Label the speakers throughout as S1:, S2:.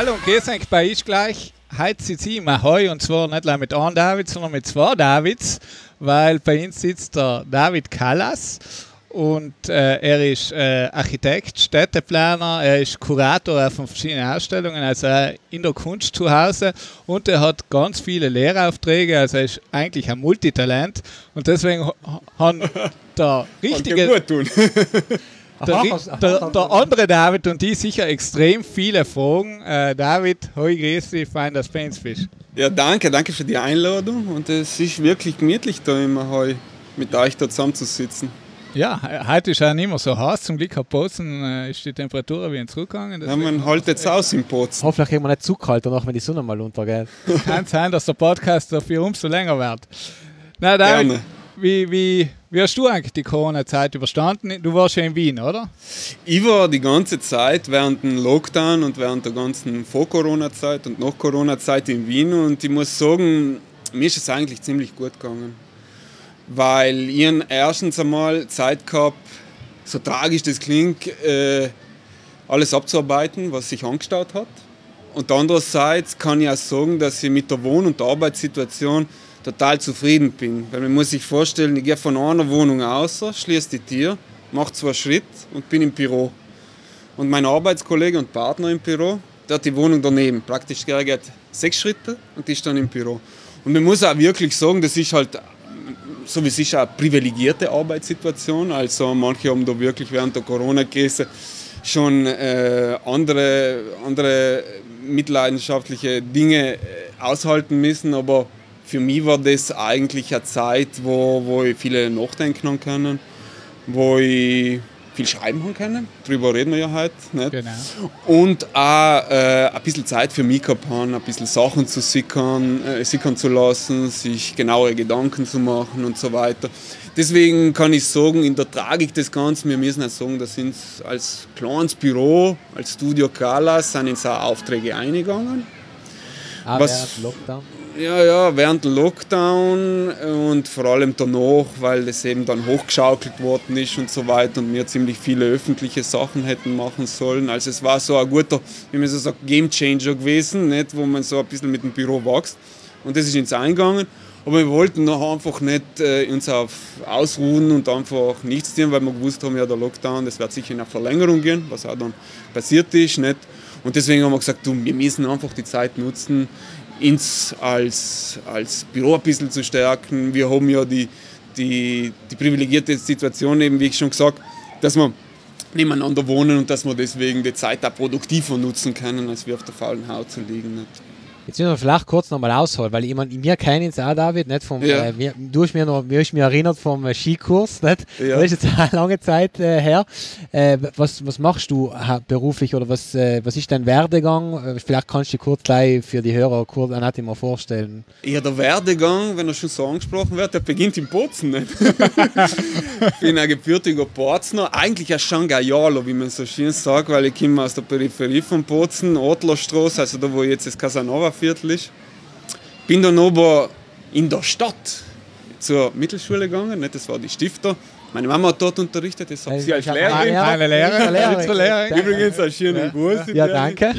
S1: Hallo und grüß euch bei Ich gleich. Heute sitze ich im Ahoi und zwar nicht nur mit einem David, sondern mit zwei Davids, weil bei uns sitzt der David Kallas und er ist Architekt, Städteplaner, er ist Kurator von verschiedenen Ausstellungen, also in der Kunst zu Hause und er hat ganz viele Lehraufträge, also er ist eigentlich ein Multitalent und deswegen haben der richtige...
S2: gut tun.
S1: Der andere David und ich sicher extrem viele Fragen. David, hoi, grüß dich, fein, dass du bei uns bist.
S2: Ja, danke für die Einladung und es ist wirklich gemütlich da immer heu mit euch da zusammenzusitzen.
S1: Ja, heute ist auch nicht mehr so heiß, zum Glück hat Bozen ist die Temperatur wieder zurückgegangen.
S2: Ja, man hält jetzt aus im Bozen.
S3: Hoffentlich kriegen wir nicht zu kalt danach, wenn die Sonne mal untergeht.
S1: Kann sein, dass der Podcast dafür umso länger wird. Na David, gerne. Wie hast du eigentlich die Corona-Zeit überstanden? Du warst ja in Wien, oder?
S2: Ich war die ganze Zeit während dem Lockdown und während der ganzen Vor-Corona-Zeit und Nach-Corona-Zeit in Wien und ich muss sagen, mir ist es eigentlich ziemlich gut gegangen. Weil ich erstens einmal Zeit gehabt, so tragisch das klingt, alles abzuarbeiten, was sich angestaut hat. Und andererseits kann ich auch sagen, dass ich mit der Wohn- und der Arbeitssituation total zufrieden bin. Weil man muss sich vorstellen, ich gehe von einer Wohnung aus, schließe die Tür, mache 2 Schritte und bin im Büro. Und mein Arbeitskollege und Partner im Büro, der hat die Wohnung daneben. Praktisch geht 6 Schritte und die ist dann im Büro. Und man muss auch wirklich sagen, das ist halt, so wie es ist, eine privilegierte Arbeitssituation. Also manche haben da wirklich während der Corona-Krise schon andere mitleidenschaftliche Dinge aushalten müssen, aber für mich war das eigentlich eine Zeit, wo ich viele nachdenken können, wo ich viel schreiben können. Darüber reden wir ja heute. Nicht?
S1: Genau.
S2: Und auch ein bisschen Zeit für mich gehabt haben, ein bisschen Sachen zu sickern zu lassen, sich genauere Gedanken zu machen und so weiter. Deswegen kann ich sagen, in der Tragik des Ganzen, wir müssen auch sagen, da sind als kleines Büro, als Studio Kallas, sind uns auch Aufträge eingegangen.
S3: Während Lockdown?
S2: Ja, während dem Lockdown und vor allem danach, weil das eben dann hochgeschaukelt worden ist und so weiter und wir ziemlich viele öffentliche Sachen hätten machen sollen. Also es war so ein guter, wie man so sagt, Game Changer gewesen, nicht, wo man so ein bisschen mit dem Büro wächst. Und das ist ins Eingegangen. Aber wir wollten noch einfach nicht uns ausruhen und einfach nichts tun, weil wir gewusst haben, ja, der Lockdown, das wird sicher in eine Verlängerung gehen, was auch dann passiert ist. Nicht? Und deswegen haben wir gesagt, wir müssen einfach die Zeit nutzen, uns als Büro ein bisschen zu stärken. Wir haben ja die privilegierte Situation, eben wie ich schon gesagt, dass wir nebeneinander wohnen und dass wir deswegen die Zeit auch produktiver nutzen können, als wir auf der faulen Haut zu liegen. Nicht?
S3: Jetzt müssen wir vielleicht kurz nochmal ausholen, weil wir kennen uns auch, David, nicht vom, du hast mich erinnert vom Skikurs, nicht? Ja. Das ist jetzt eine lange Zeit her. Was machst du beruflich oder was ist dein Werdegang? Vielleicht kannst du dich kurz gleich für die Hörer kurz mal vorstellen.
S2: Ja, der Werdegang, wenn er schon so angesprochen wird, der beginnt in Bozen. Nicht? Ich bin ein gebürtiger Bozner, eigentlich ein Shanghaialer, wie man so schön sagt, weil ich komme aus der Peripherie von Bozen, Adlerstraße, also da wo jetzt das Casanova-Viertel ist. Bin dann aber in der Stadt zur Mittelschule gegangen, nicht? Das war die Stifter. Meine Mama hat dort unterrichtet, das hat sie als Lehrerin.
S1: Eine Lehrerin.
S2: Übrigens ein schöner Gruß.
S3: Ja, danke.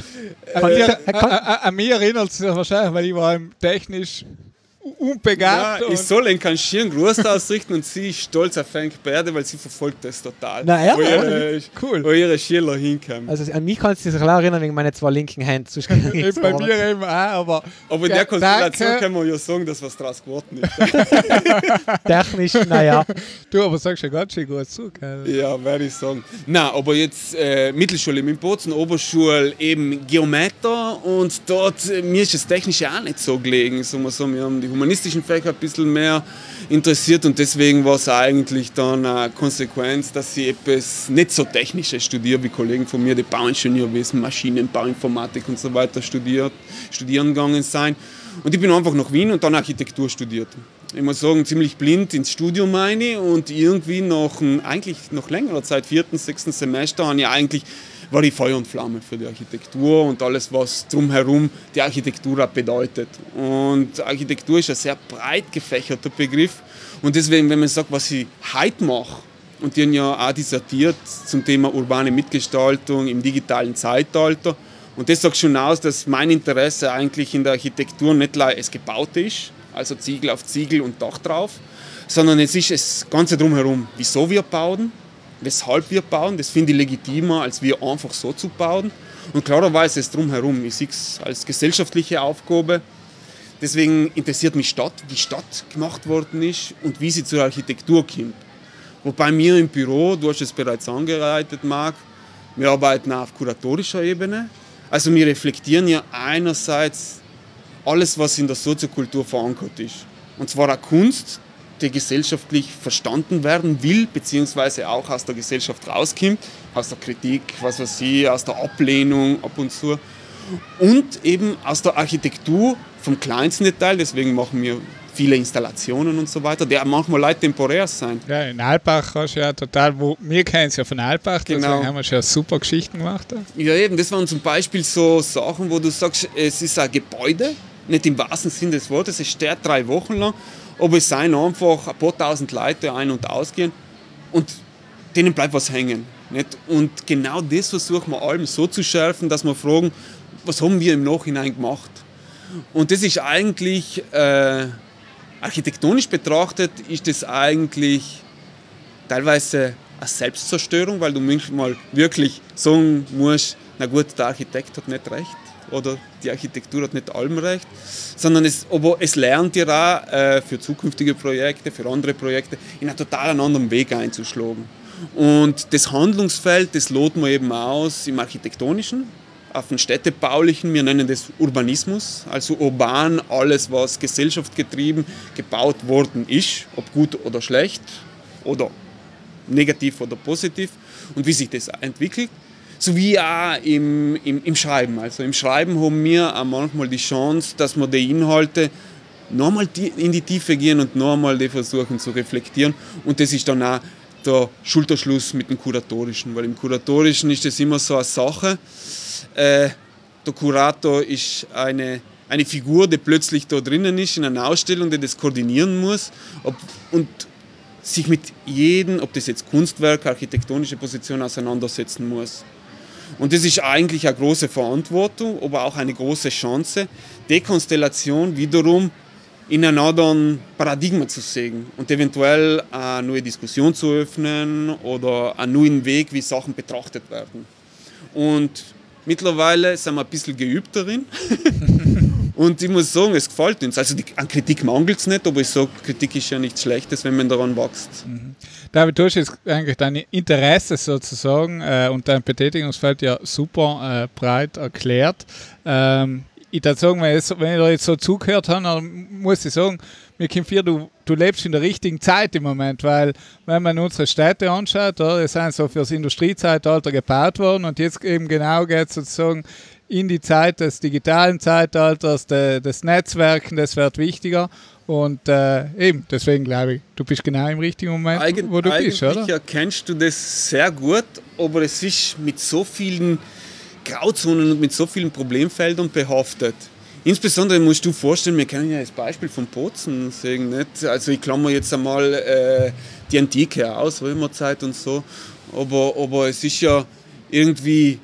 S1: An mich erinnert es sich wahrscheinlich, weil ich war technisch unbegabt.
S2: Ja, ich soll ihnen keinen schönen Gruß ausrichten und sie ist stolz auf Frank Berde, weil sie verfolgt das total.
S3: Na, ja,
S2: cool. Wo ihre Schüler hinkommen.
S3: Also an mich kannst du dich klar erinnern wegen meinen 2 linken Händen.
S1: Bei mir eben auch,
S2: aber in der Konstellation können wir ja sagen, dass was draus geworden ist.
S3: Technisch, naja.
S1: Du, aber sagst ja ganz schön gut zu.
S2: Ja, werde ich sagen. Nein, aber jetzt Mittelschule in Bozen, Oberschule eben Geometer und dort, mir ist das Technische auch nicht so gelegen. So, wir haben die humanistischen Fächer ein bisschen mehr interessiert und deswegen war es eigentlich dann eine Konsequenz, dass ich etwas nicht so Technisches studiere wie Kollegen von mir, die Bauingenieurwesen, Maschinenbau, Informatik und so weiter studieren gegangen sind. Und ich bin einfach nach Wien und dann Architektur studiert. Ich muss sagen, ziemlich blind ins Studium meine und irgendwie nach längerer Zeit, 4., 6. Semester, war ich Feuer und Flamme für die Architektur und alles, was drumherum die Architektur auch bedeutet. Und Architektur ist ein sehr breit gefächerter Begriff und deswegen, wenn man sagt, was ich heute mache, und die haben ja auch dissertiert zum Thema urbane Mitgestaltung im digitalen Zeitalter, Und das sagt schon aus, dass mein Interesse eigentlich in der Architektur nicht es Gebaute ist, also Ziegel auf Ziegel und Dach drauf, sondern es ist das Ganze drumherum. Wieso wir bauen, weshalb wir bauen, das finde ich legitimer, als wir einfach so zu bauen. Und klarerweise ist es drumherum. Ich sehe es als gesellschaftliche Aufgabe. Deswegen interessiert mich Stadt, wie Stadt gemacht worden ist und wie sie zur Architektur kommt. Wobei wir im Büro, du hast es bereits angeleitet, Marc, wir arbeiten auch auf kuratorischer Ebene. Also wir reflektieren ja einerseits alles, was in der Soziokultur verankert ist. Und zwar auch Kunst, die gesellschaftlich verstanden werden will, beziehungsweise auch aus der Gesellschaft rauskommt, aus der Kritik, was weiß ich, aus der Ablehnung ab und zu. Und eben aus der Architektur vom kleinsten Detail, deswegen machen wir viele Installationen und so weiter, die manchmal Leute temporär sein.
S1: Ja, in Alpbach hast du ja total, wir kennen es ja von Alpbach,
S2: genau.
S1: Deswegen haben wir schon super Geschichten gemacht.
S2: Ja eben, das waren zum Beispiel so Sachen, wo du sagst, es ist ein Gebäude, nicht im wahrsten Sinne des Wortes, es steht 3 Wochen lang, aber es seien einfach ein paar tausend Leute ein- und ausgehen und denen bleibt was hängen. Nicht? Und genau das versuchen wir allem so zu schärfen, dass wir fragen, was haben wir im Nachhinein gemacht? Und das ist eigentlich architektonisch betrachtet ist das eigentlich teilweise eine Selbstzerstörung, weil du manchmal wirklich sagen musst, na gut, der Architekt hat nicht recht oder die Architektur hat nicht allem recht, sondern aber es lernt dir auch für zukünftige Projekte, für andere Projekte in einen total anderen Weg einzuschlagen. Und das Handlungsfeld, das loten wir eben aus im Architektonischen, auf dem Städtebaulichen, wir nennen das Urbanismus, also urban alles, was gesellschaftsgetrieben gebaut worden ist, ob gut oder schlecht oder negativ oder positiv und wie sich das entwickelt, sowie auch im Schreiben. Also im Schreiben haben wir auch manchmal die Chance, dass wir die Inhalte nochmal in die Tiefe gehen und nochmal die versuchen zu reflektieren und das ist dann auch der Schulterschluss mit dem Kuratorischen, weil im Kuratorischen ist das immer so eine Sache. Der Kurator ist eine Figur, die plötzlich da drinnen ist in einer Ausstellung, die das koordinieren muss und sich mit jedem, ob das jetzt Kunstwerk, architektonische Position auseinandersetzen muss. Und das ist eigentlich eine große Verantwortung, aber auch eine große Chance, die Konstellation wiederum in einem anderen Paradigma zu sehen und eventuell eine neue Diskussion zu öffnen oder einen neuen Weg, wie Sachen betrachtet werden. Und mittlerweile sind wir ein bisschen geübt darin. Und ich muss sagen, es gefällt uns. Also an Kritik mangelt es nicht, aber ich sage, Kritik ist ja nichts Schlechtes, wenn man daran wächst.
S1: Mhm. David, du hast jetzt eigentlich dein Interesse sozusagen und dein Betätigungsfeld ja super breit erklärt. Ich würde sagen, wenn ich da jetzt so zugehört habe, dann muss ich sagen, mir kommt vor, du lebst in der richtigen Zeit im Moment, weil wenn man unsere Städte anschaut, die sind so für das Industriezeitalter gebaut worden und jetzt eben genau geht es sozusagen in die Zeit des digitalen Zeitalters, des Netzwerken, das wird wichtiger und eben, deswegen glaube ich, du bist genau im richtigen Moment, wo du bist, oder?
S2: Eigentlich erkennst du das sehr gut, aber es ist mit so vielen Grauzonen und mit so vielen Problemfeldern behaftet. Insbesondere musst du vorstellen, wir kennen ja das Beispiel von Bozen sehen, nicht? Also ich klammer jetzt einmal die Antike aus, Römerzeit und so, aber es ist ja irgendwie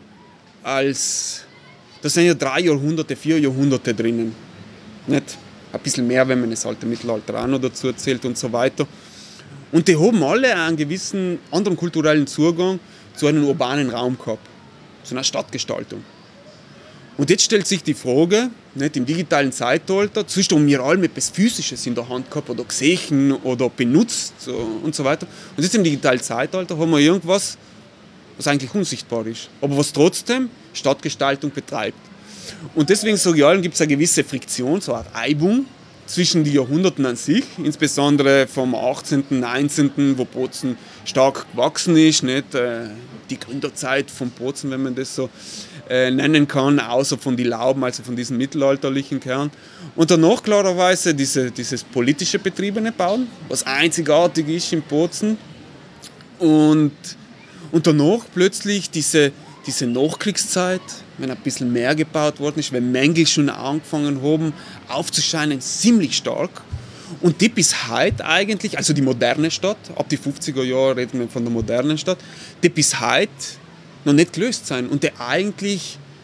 S2: da sind ja 3 Jahrhunderte, 4 Jahrhunderte drinnen. Nicht? Ein bisschen mehr, wenn man das alte Mittelalter auch noch dazu erzählt und so weiter. Und die haben alle einen gewissen anderen kulturellen Zugang zu einem urbanen Raum gehabt, zu einer Stadtgestaltung. Und jetzt stellt sich die Frage, nicht, im digitalen Zeitalter, zuerst haben wir alle etwas Physisches in der Hand gehabt oder gesehen oder benutzt und so weiter. Und jetzt im digitalen Zeitalter haben wir irgendwas, was eigentlich unsichtbar ist, aber was trotzdem Stadtgestaltung betreibt. Und deswegen sage ich allen, gibt es eine gewisse Friktion, so eine Reibung zwischen den Jahrhunderten an sich, insbesondere vom 18., 19., wo Bozen stark gewachsen ist, nicht? Die Gründerzeit von Bozen, wenn man das so nennen kann, außer von den Lauben, also von diesem mittelalterlichen Kern. Und danach klarerweise dieses politische betriebene Bauen, was einzigartig ist in Bozen. Und danach plötzlich diese Nachkriegszeit, wenn ein bisschen mehr gebaut worden ist, wenn Mängel schon angefangen haben aufzuscheinen, ziemlich stark. Und die bis heute eigentlich, also die moderne Stadt, ab die 50er Jahre reden wir von der modernen Stadt, die bis heute noch nicht gelöst sind und die eigentlich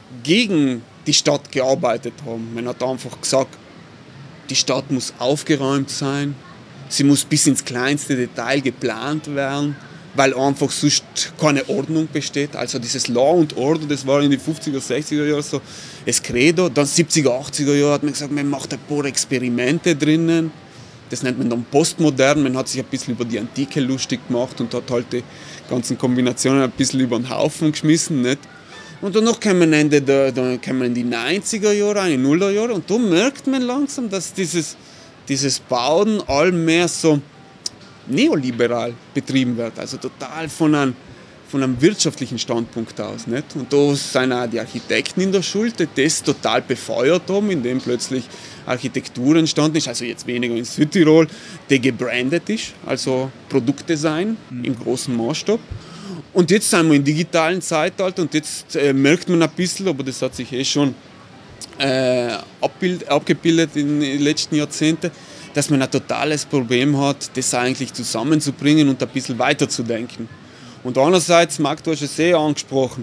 S2: gegen die Stadt gearbeitet haben. Man hat einfach gesagt, die Stadt muss aufgeräumt sein, sie muss bis ins kleinste Detail geplant werden, weil einfach sonst keine Ordnung besteht. Also dieses Law und Order, das war in den 50er, 60er Jahren so das Credo. Dann 70er, 80er Jahre hat man gesagt, man macht ein paar Experimente drinnen. Das nennt man dann Postmodern. Man hat sich ein bisschen über die Antike lustig gemacht und hat halt die ganzen Kombinationen ein bisschen über den Haufen geschmissen. Nicht? Und danach kommen wir in die 90er Jahre, in die 0er Jahre und da merkt man langsam, dass dieses Bauen allmehr so neoliberal betrieben wird, also total von einem wirtschaftlichen Standpunkt aus. Nicht? Und da sind auch die Architekten in der Schuld, die das total befeuert haben, indem plötzlich Architektur entstanden ist, also jetzt weniger in Südtirol, die gebrandet ist, also Produktdesign im großen Maßstab. Und jetzt sind wir im digitalen Zeitalter und jetzt merkt man ein bisschen, aber das hat sich schon abgebildet in den letzten Jahrzehnten, dass man ein totales Problem hat, das eigentlich zusammenzubringen und ein bisschen weiterzudenken. Und andererseits, Marc, du hast es sehr angesprochen,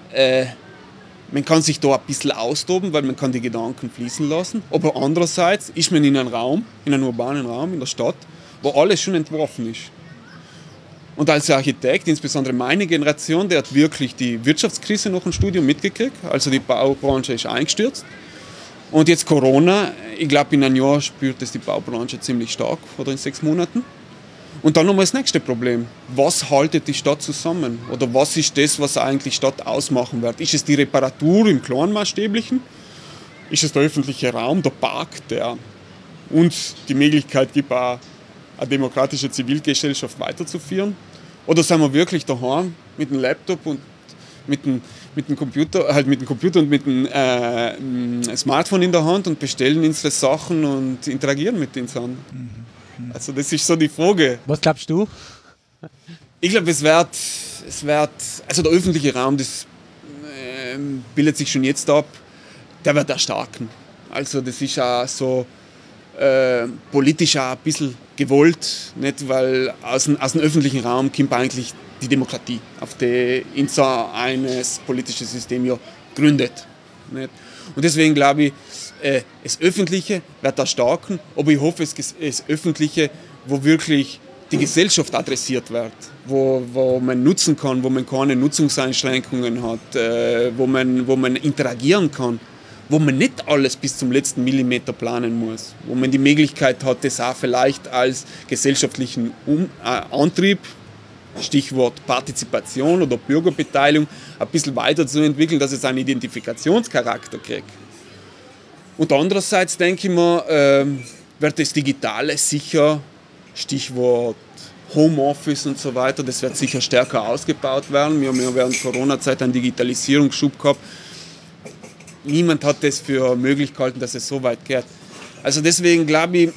S2: man kann sich da ein bisschen austoben, weil man kann die Gedanken fließen lassen. Aber andererseits ist man in einem Raum, in einem urbanen Raum, in der Stadt, wo alles schon entworfen ist. Und als Architekt, insbesondere meine Generation, der hat wirklich die Wirtschaftskrise noch im Studium mitgekriegt. Also die Baubranche ist eingestürzt. Und jetzt Corona, ich glaube in einem Jahr spürt es die Baubranche ziemlich stark, oder in 6 Monaten. Und dann nochmal das nächste Problem. Was haltet die Stadt zusammen? Oder was ist das, was eigentlich Stadt ausmachen wird? Ist es die Reparatur im Kleinmaßstäblichen? Ist es der öffentliche Raum, der Park, der uns die Möglichkeit gibt, auch eine demokratische Zivilgesellschaft weiterzuführen? Oder sind wir wirklich daheim mit dem Laptop und mit dem Computer und mit dem Smartphone in der Hand und bestellen unsere Sachen und interagieren mit den Sachen? Also das ist so die Frage.
S3: Was glaubst du?
S2: Ich glaube, also der öffentliche Raum, das bildet sich schon jetzt ab, der wird erstarken. Also das ist auch so politisch auch ein bisschen gewollt, nicht? Weil aus dem öffentlichen Raum kommt eigentlich die Demokratie, auf die unser eines politisches System ja gründet. Nicht? Und deswegen glaube ich, das Öffentliche wird erstarken, aber ich hoffe, das Öffentliche, wo wirklich die Gesellschaft adressiert wird, wo man nutzen kann, wo man keine Nutzungseinschränkungen hat, wo man interagieren kann, wo man nicht alles bis zum letzten Millimeter planen muss, wo man die Möglichkeit hat, das auch vielleicht als gesellschaftlichen Antrieb, Stichwort Partizipation oder Bürgerbeteiligung, ein bisschen weiterzuentwickeln, dass es einen Identifikationscharakter kriegt. Und andererseits denke ich mir, wird das Digitale sicher, Stichwort Homeoffice und so weiter, das wird sicher stärker ausgebaut werden. Wir haben ja während Corona-Zeit einen Digitalisierungsschub gehabt. Niemand hat das für möglich gehalten, dass es so weit geht. Also deswegen glaube ich,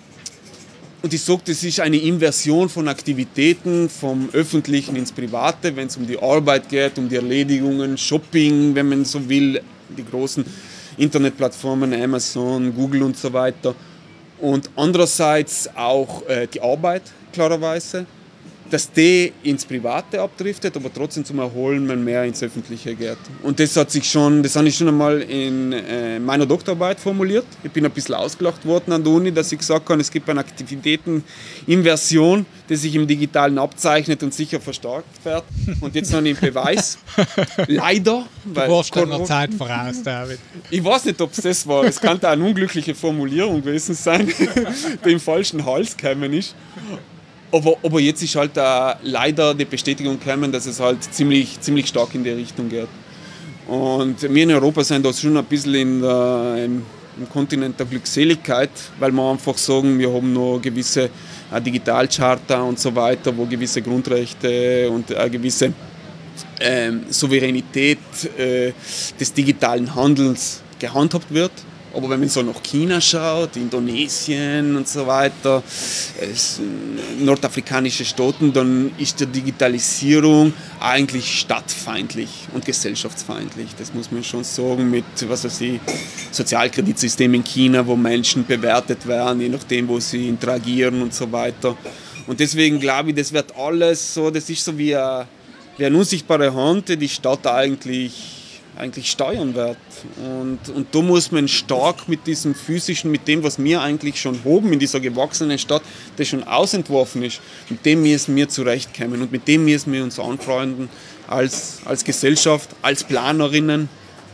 S2: und ich sage, das ist eine Inversion von Aktivitäten vom Öffentlichen ins Private, wenn es um die Arbeit geht, um die Erledigungen, Shopping, wenn man so will, die großen Internetplattformen, Amazon, Google und so weiter. Und andererseits auch die Arbeit, klarerweise, dass die ins Private abdriftet, aber trotzdem zum Erholen man mehr ins Öffentliche geht. Und das habe ich schon einmal in meiner Doktorarbeit formuliert. Ich bin ein bisschen ausgelacht worden an der Uni, dass ich gesagt habe, es gibt eine Aktivitäteninversion, die sich im Digitalen abzeichnet und sicher verstärkt wird. Und jetzt noch einen Beweis. Leider.
S1: Du warst schon noch Zeit voraus, David.
S2: Ich weiß nicht, ob es das war. Es kann eine unglückliche Formulierung gewesen sein, die im falschen Hals gekommen ist. Aber jetzt ist halt leider die Bestätigung gekommen, dass es halt ziemlich stark in die Richtung geht. Und wir in Europa sind da schon ein bisschen im Kontinent der Glückseligkeit, weil wir einfach sagen, wir haben noch gewisse Digitalcharta und so weiter, wo gewisse Grundrechte und eine gewisse Souveränität des digitalen Handels gehandhabt wird. Aber wenn man so nach China schaut, Indonesien und so weiter, nordafrikanische Staaten, dann ist die Digitalisierung eigentlich stadtfeindlich und gesellschaftsfeindlich. Das muss man schon sagen, mit Sozialkreditsystemen in China, wo Menschen bewertet werden, je nachdem, wo sie interagieren und so weiter. Und deswegen glaube ich, das wird alles so, das ist so wie eine unsichtbare Hand, die die Stadt eigentlich eigentlich steuern wird. Und da muss man stark mit diesem physischen, mit dem, was wir eigentlich schon haben in dieser gewachsenen Stadt, das schon ausentworfen ist, mit dem müssen wir zurechtkommen und mit dem müssen wir uns anfreunden als Gesellschaft, als Planerinnen.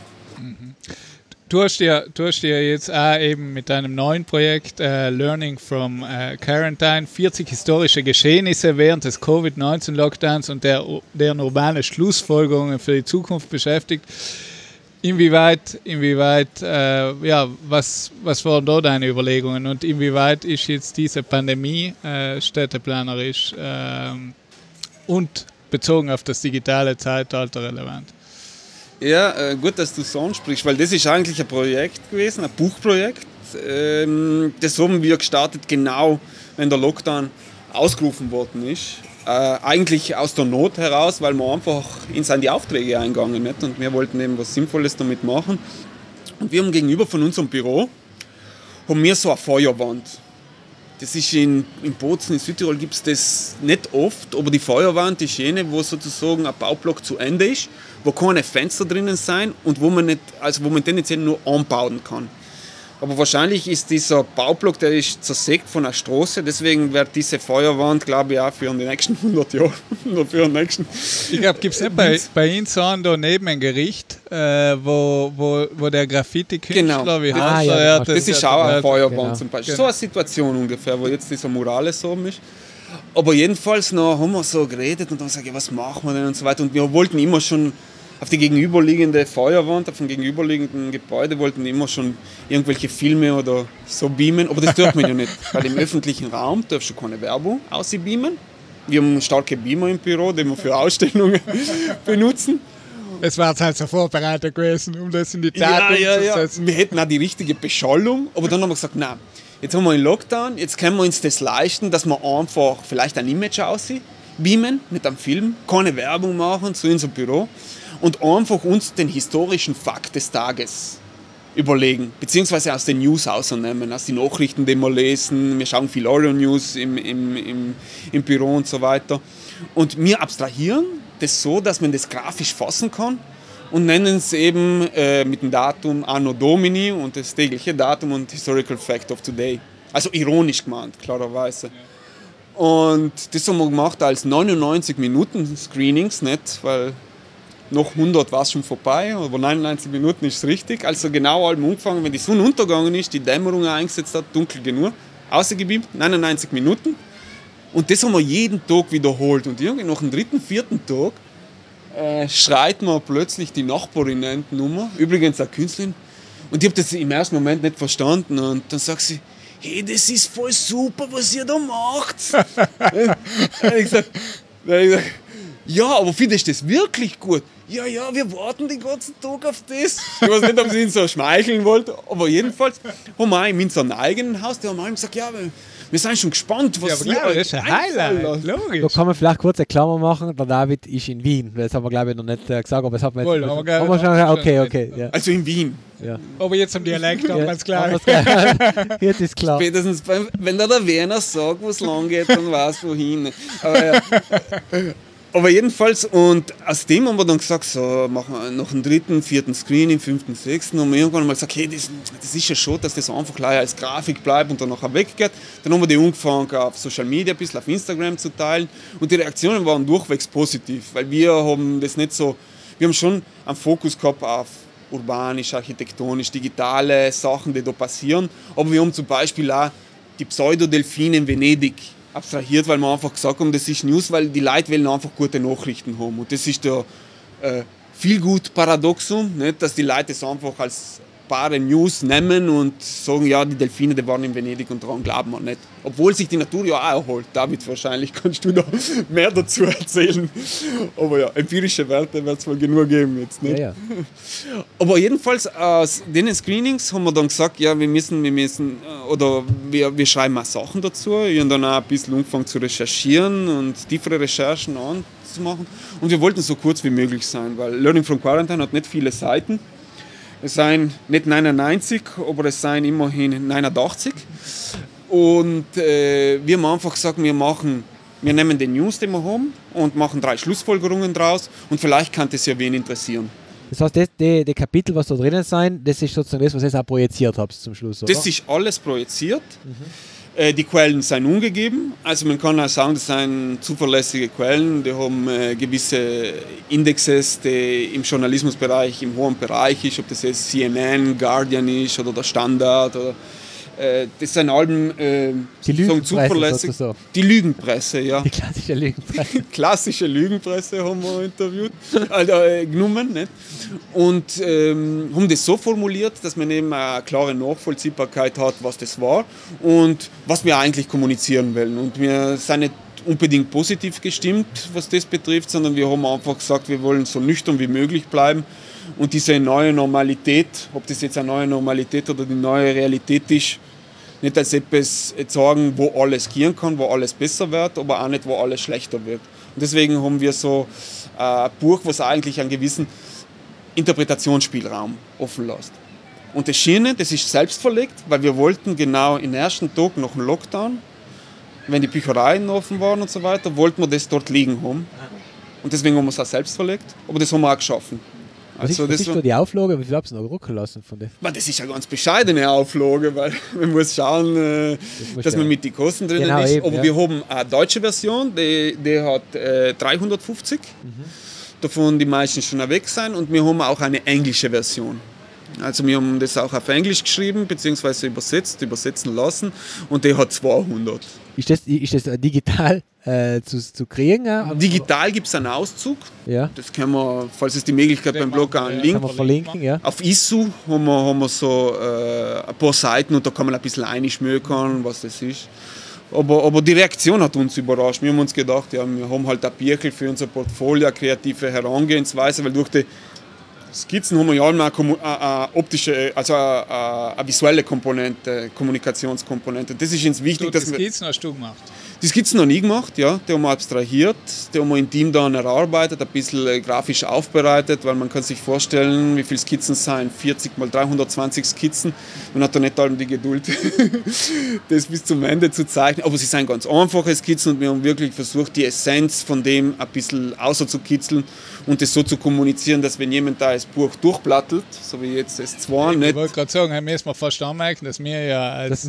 S1: Du hast ja jetzt auch eben mit deinem neuen Projekt Learning from Quarantine 40 historische Geschehnisse während des Covid-19-Lockdowns und deren urbane Schlussfolgerungen für die Zukunft beschäftigt. Inwieweit was waren da deine Überlegungen und inwieweit ist jetzt diese Pandemie städteplanerisch und bezogen auf das digitale Zeitalter relevant?
S2: Ja, gut, dass du so ansprichst, weil das ist eigentlich ein Projekt gewesen, ein Buchprojekt. Das haben wir gestartet, genau wenn der Lockdown ausgerufen worden ist. Eigentlich aus der Not heraus, weil wir einfach in die Aufträge eingegangen nicht? Und wir wollten eben was Sinnvolles damit machen. Und wir haben gegenüber von unserem Büro haben wir so eine Feuerwand. Das ist in Bozen, in Südtirol gibt es das nicht oft, aber die Feuerwand ist jene, wo sozusagen ein Baublock zu Ende ist, wo keine Fenster drinnen sein und wo man tendenziell nur anbauen kann. Aber wahrscheinlich ist dieser Baublock, der ist zersägt von einer Straße, deswegen wird diese Feuerwand, glaube ich, auch für die nächsten 100 Jahre oder für den nächsten...
S1: Ich glaube, gibt es nicht bei uns da neben ein Gericht, wo der Graffiti-Künstler,
S2: genau.
S1: wie heißt er?
S2: Das ist auch eine Feuerwand
S1: genau.
S2: zum Beispiel. So eine Situation ungefähr, wo jetzt dieser Murales oben ist. Aber jedenfalls noch haben wir so geredet und dann gesagt, ja, was machen wir denn und so weiter. Und wir wollten immer schon auf die gegenüberliegende Feuerwand, auf dem gegenüberliegenden Gebäude wollten wir immer schon irgendwelche Filme oder so beamen, aber das dürfen wir ja nicht, weil im öffentlichen Raum darfst du keine Werbung ausbeamen. Wir haben starke Beamer im Büro, die wir für Ausstellungen benutzen.
S1: Es war halt so vorbereitet gewesen, um das in die Tat umzusetzen.
S2: Ja. Wir hätten auch die richtige Beschallung, aber dann haben wir gesagt, nein, jetzt haben wir einen Lockdown, jetzt können wir uns das leisten, dass wir einfach vielleicht ein Image beamen, mit einem Film, keine Werbung machen zu unserem Büro und einfach uns den historischen Fakt des Tages überlegen, beziehungsweise aus den News ausnehmen, aus den Nachrichten, die wir lesen. Wir schauen viel Euro-News im Büro und so weiter. Und wir abstrahieren das so, dass man das grafisch fassen kann und nennen es eben mit dem Datum Anno Domini und das tägliche Datum und Historical Fact of Today. Also ironisch gemeint, klarerweise. Und das haben wir gemacht als 99 Minuten Screenings, nicht, weil noch 100 war es schon vorbei, aber 99 Minuten ist es richtig. Also genau allem angefangen, wenn die Sonne untergegangen ist, die Dämmerung eingesetzt hat, dunkel genug, ausgebeamt, 99 Minuten. Und das haben wir jeden Tag wiederholt. Und irgendwie nach dem 3., 4. Tag schreit mir plötzlich die Nachbarin-Nummer, übrigens eine Künstlerin. Und ich habe das im ersten Moment nicht verstanden. Und dann sagt sie, hey, das ist voll super, was ihr da macht. Ich sag, ja, aber findest du das wirklich gut? Ja, wir warten den ganzen Tag auf das. Ich weiß nicht, ob sie ihn so schmeicheln wollte, aber jedenfalls haben wir auch in unserem eigenen Haus, die haben auch gesagt, ja, wir sind schon gespannt, was
S1: ja, aber das ist ein Highlight, logisch.
S3: Da kann man vielleicht kurz eine Klammer machen, der David ist in Wien. Das haben wir, glaube ich, noch nicht gesagt, aber das hat man jetzt... Okay. Ja.
S2: Also in Wien.
S3: Ja.
S1: Aber jetzt am Dialekt haben wir es klar.
S3: Jetzt ist klar.
S2: Spätestens, wenn der Werner sagt, wo es lang geht, dann weiß wohin. Aber jedenfalls, und aus dem haben wir dann gesagt, so machen wir noch einen 3., 4. Screening, 5., 6. Und wir irgendwann mal gesagt, hey, das ist ja schon, dass das einfach gleich als Grafik bleibt und dann nachher weggeht. Dann haben wir die angefangen auf Social Media, ein bisschen auf Instagram zu teilen. Und die Reaktionen waren durchwegs positiv, weil wir haben das nicht so, wir haben schon einen Fokus gehabt auf urbanisch, architektonisch, digitale Sachen, die da passieren. Aber wir haben zum Beispiel auch die Pseudodelfine in Venedig abstrahiert, weil wir einfach gesagt haben, das ist News, weil die Leute wollen einfach gute Nachrichten haben. Und das ist der Feelgood-Paradoxum, nicht? Dass die Leute es einfach als bare News nehmen und sagen, ja, die Delfine, die waren in Venedig und daran glauben wir nicht. Obwohl sich die Natur ja auch erholt. David, wahrscheinlich kannst du da mehr dazu erzählen. Aber ja, empirische Werte wird es wohl genug geben jetzt. Nicht?
S3: Ja.
S2: Aber jedenfalls aus den Screenings haben wir dann gesagt, ja, wir müssen oder wir schreiben auch Sachen dazu. Wir haben dann auch ein bisschen angefangen zu recherchieren und tiefere Recherchen anzumachen. Und wir wollten so kurz wie möglich sein, weil Learning from Quarantine hat nicht viele Seiten. Es seien nicht 99, aber es seien immerhin 89. Und wir haben einfach gesagt, wir nehmen den News, den wir haben, und machen 3 Schlussfolgerungen draus und vielleicht kann das ja wen interessieren.
S3: Das heißt, die Kapitel, was da drinnen sein, das ist sozusagen das, was ihr jetzt auch projiziert habt zum Schluss, oder?
S2: Das ist alles projiziert. Die Quellen sind ungegeben. Also man kann auch sagen, das sind zuverlässige Quellen. Die haben gewisse Indexes, die im Journalismusbereich im hohen Bereich ist, ob das jetzt CNN, Guardian ist oder der Standard. Oder, das sind allem
S3: die Lügenpresse,
S2: so. Die Lügenpresse, ja.
S3: Die klassische Lügenpresse.
S2: Klassische Lügenpresse haben wir interviewt, genommen. Nicht? Und haben das so formuliert, dass man eben eine klare Nachvollziehbarkeit hat, was das war und was wir eigentlich kommunizieren wollen. Und wir sind nicht unbedingt positiv gestimmt, was das betrifft, sondern wir haben einfach gesagt, wir wollen so nüchtern wie möglich bleiben. Und diese neue Normalität, ob das jetzt eine neue Normalität oder die neue Realität ist, nicht als etwas sagen, wo alles gehen kann, wo alles besser wird, aber auch nicht, wo alles schlechter wird. Und deswegen haben wir so ein Buch, was eigentlich einen gewissen Interpretationsspielraum offen lässt. Und das Schöne, das ist selbst verlegt, weil wir wollten genau im ersten Tag nach dem Lockdown, wenn die Büchereien offen waren und so weiter, wollten wir das dort liegen haben. Und deswegen haben wir es auch selbst verlegt, aber das haben wir auch geschaffen.
S3: Was ist da die Auflage? Wie viel habt ihr noch rücken lassen von dem?
S2: Das ist eine ganz bescheidene Auflage, weil man muss schauen, dass man mit den Kosten drinnen ist. Eben, aber wir haben eine deutsche Version, die hat 350. Davon die meisten schon weg sein. Und wir haben auch eine englische Version. Also wir haben das auch auf Englisch geschrieben, beziehungsweise übersetzen lassen. Und die hat 200.
S3: Ist das digital zu kriegen?
S2: Digital gibt es einen Auszug.
S3: Ja.
S2: Das können wir, falls es die Möglichkeit beim Blog
S3: verlinken. Ja.
S2: Auf ISU haben wir so ein paar Seiten und da kann man ein bisschen einschmökern, was das ist. Aber die Reaktion hat uns überrascht. Wir haben uns gedacht, ja, wir haben halt ein Birkel für unser Portfolio, eine kreative Herangehensweise, weil durch die Skizzen haben wir ja auch eine optische, also eine visuelle Komponente, Kommunikationskomponente. Das ist uns wichtig.
S1: Die Skizzen hast du gemacht?
S2: Die Skizzen noch nie gemacht, ja. Die haben wir abstrahiert, die haben wir im Team dann erarbeitet, ein bisschen grafisch aufbereitet, weil man kann sich vorstellen, wie viele Skizzen es sind, 40 mal 320 Skizzen. Man hat da nicht allem die Geduld, das bis zum Ende zu zeichnen. Aber sie sind ganz einfache Skizzen und wir haben wirklich versucht, die Essenz von dem ein bisschen außerzukitzeln und das so zu kommunizieren, dass wenn jemand da das Buch durchplattelt, so wie jetzt das zwei,
S1: ich wollte gerade sagen, wir müssen fast anmerken, dass wir ja als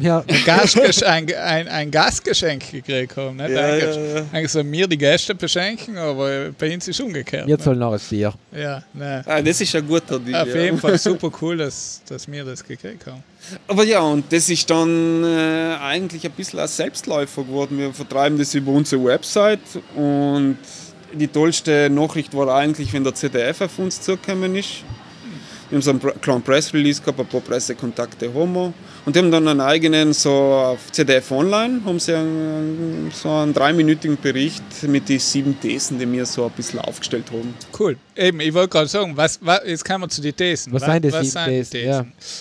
S1: ein Gastgeschenk gekriegt haben. Nicht? Eigentlich sollen wir die Gäste beschenken, aber bei uns ist es umgekehrt.
S3: Wir zahlen noch ein Bier.
S1: Ja, nein.
S2: Das ist ein guter Deal.
S1: Auf jeden Fall super cool, dass wir das gekriegt haben.
S2: Aber ja, und das ist dann eigentlich ein bisschen ein Selbstläufer geworden. Wir vertreiben das über unsere Website und die tollste Nachricht war eigentlich, wenn der ZDF auf uns zugekommen ist. Wir haben so einen kleinen Press-Release gehabt, ein paar Pressekontakte haben wir. Und die haben dann einen eigenen, so auf ZDF Online, haben sie so einen 3-minütigen Bericht mit den 7 Thesen, die wir so ein bisschen aufgestellt haben.
S1: Cool. Eben, ich wollte gerade sagen, jetzt kommen wir zu den Thesen.
S3: Was sind die 7 Thesen? Ja.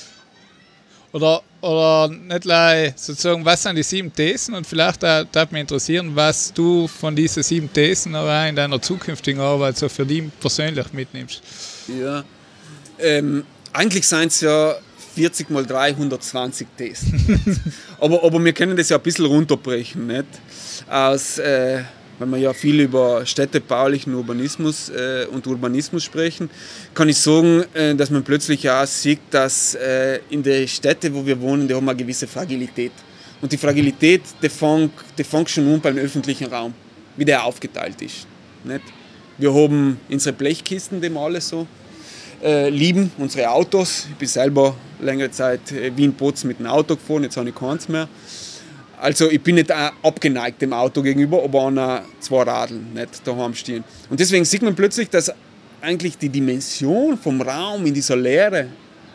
S1: Oder nicht gleich sozusagen, was sind die 7 Thesen? Und vielleicht würde mich interessieren, was du von diesen 7 Thesen auch in deiner zukünftigen Arbeit so für dich persönlich mitnimmst.
S2: Ja, eigentlich sind es ja 40 mal 320 Thesen. aber wir können das ja ein bisschen runterbrechen. Nicht? Wenn wir ja viel über städtebaulichen Urbanismus und Urbanismus sprechen, kann ich sagen, dass man plötzlich auch sieht, dass in den Städten, wo wir wohnen, die haben eine gewisse Fragilität. Und die Fragilität, die fängt schon an beim öffentlichen Raum, wie der aufgeteilt ist. Nicht? Wir haben unsere Blechkisten, die wir alle so lieben, unsere Autos. Ich bin selber längere Zeit Wien-Bozen mit dem Auto gefahren, jetzt habe ich keins mehr. Also ich bin nicht abgeneigt dem Auto gegenüber, aber an 2 Radeln nicht daheim stehen. Und deswegen sieht man plötzlich, dass eigentlich die Dimension vom Raum in dieser Leere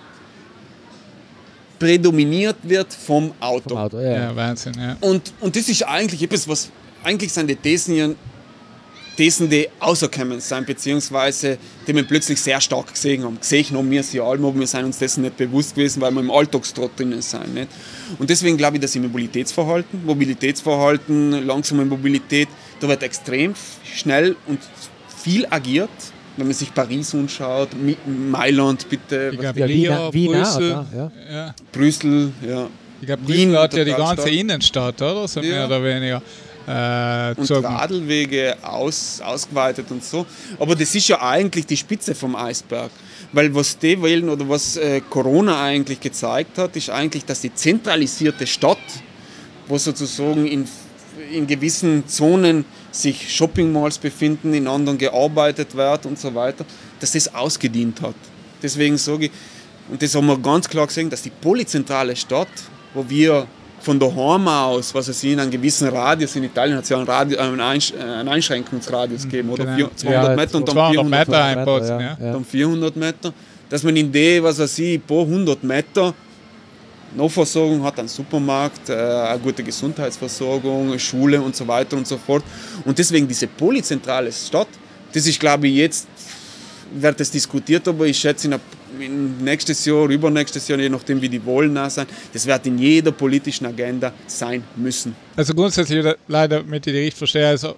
S2: prädominiert wird vom Auto.
S1: Ja, Wahnsinn, ja.
S2: Und das ist eigentlich etwas, was eigentlich sind die Thesen, die rausgekommen sind, beziehungsweise die wir plötzlich sehr stark gesehen haben. Gesehen haben wir sie alle, aber wir sind uns dessen nicht bewusst gewesen, weil wir im Alltagstrott drinnen sind. Nicht? Und deswegen glaube ich, dass im Mobilitätsverhalten, langsame Mobilität, da wird extrem schnell und viel agiert. Wenn man sich Paris anschaut, Mailand bitte.
S1: Ich glaube, Wien, Brüssel.
S2: Brüssel, ja.
S1: Ich glaube, Brüssel hat ja die ganze Innenstadt, oder? So mehr oder weniger.
S2: und Radlwege ausgeweitet und so. Aber das ist ja eigentlich die Spitze vom Eisberg. Weil was die wählen oder was Corona eigentlich gezeigt hat, ist eigentlich, dass die zentralisierte Stadt, wo sozusagen in gewissen Zonen sich Shoppingmalls befinden, in anderen gearbeitet wird und so weiter, dass das ausgedient hat. Deswegen sage ich, und das haben wir ganz klar gesehen, dass die polyzentrale Stadt, wo wir von daheim aus, was es in einem gewissen Radius, in Italien hat es ja einen Einschränkungsradius gegeben, oder 200 Meter und dann 400 Meter, dann 400 Meter, dass man in die, was weiß ich, ein paar 100 Meter Nahversorgung hat, einen Supermarkt, eine gute Gesundheitsversorgung, Schule und so weiter und so fort. Und deswegen diese polyzentrale Stadt, das ist, glaube ich, jetzt wird das diskutiert, aber ich schätze in nächstes Jahr, übernächstes Jahr, je nachdem wie die Wahlen nah sein, das wird in jeder politischen Agenda sein müssen.
S1: Also grundsätzlich leider, damit ich die richtig verstehe, also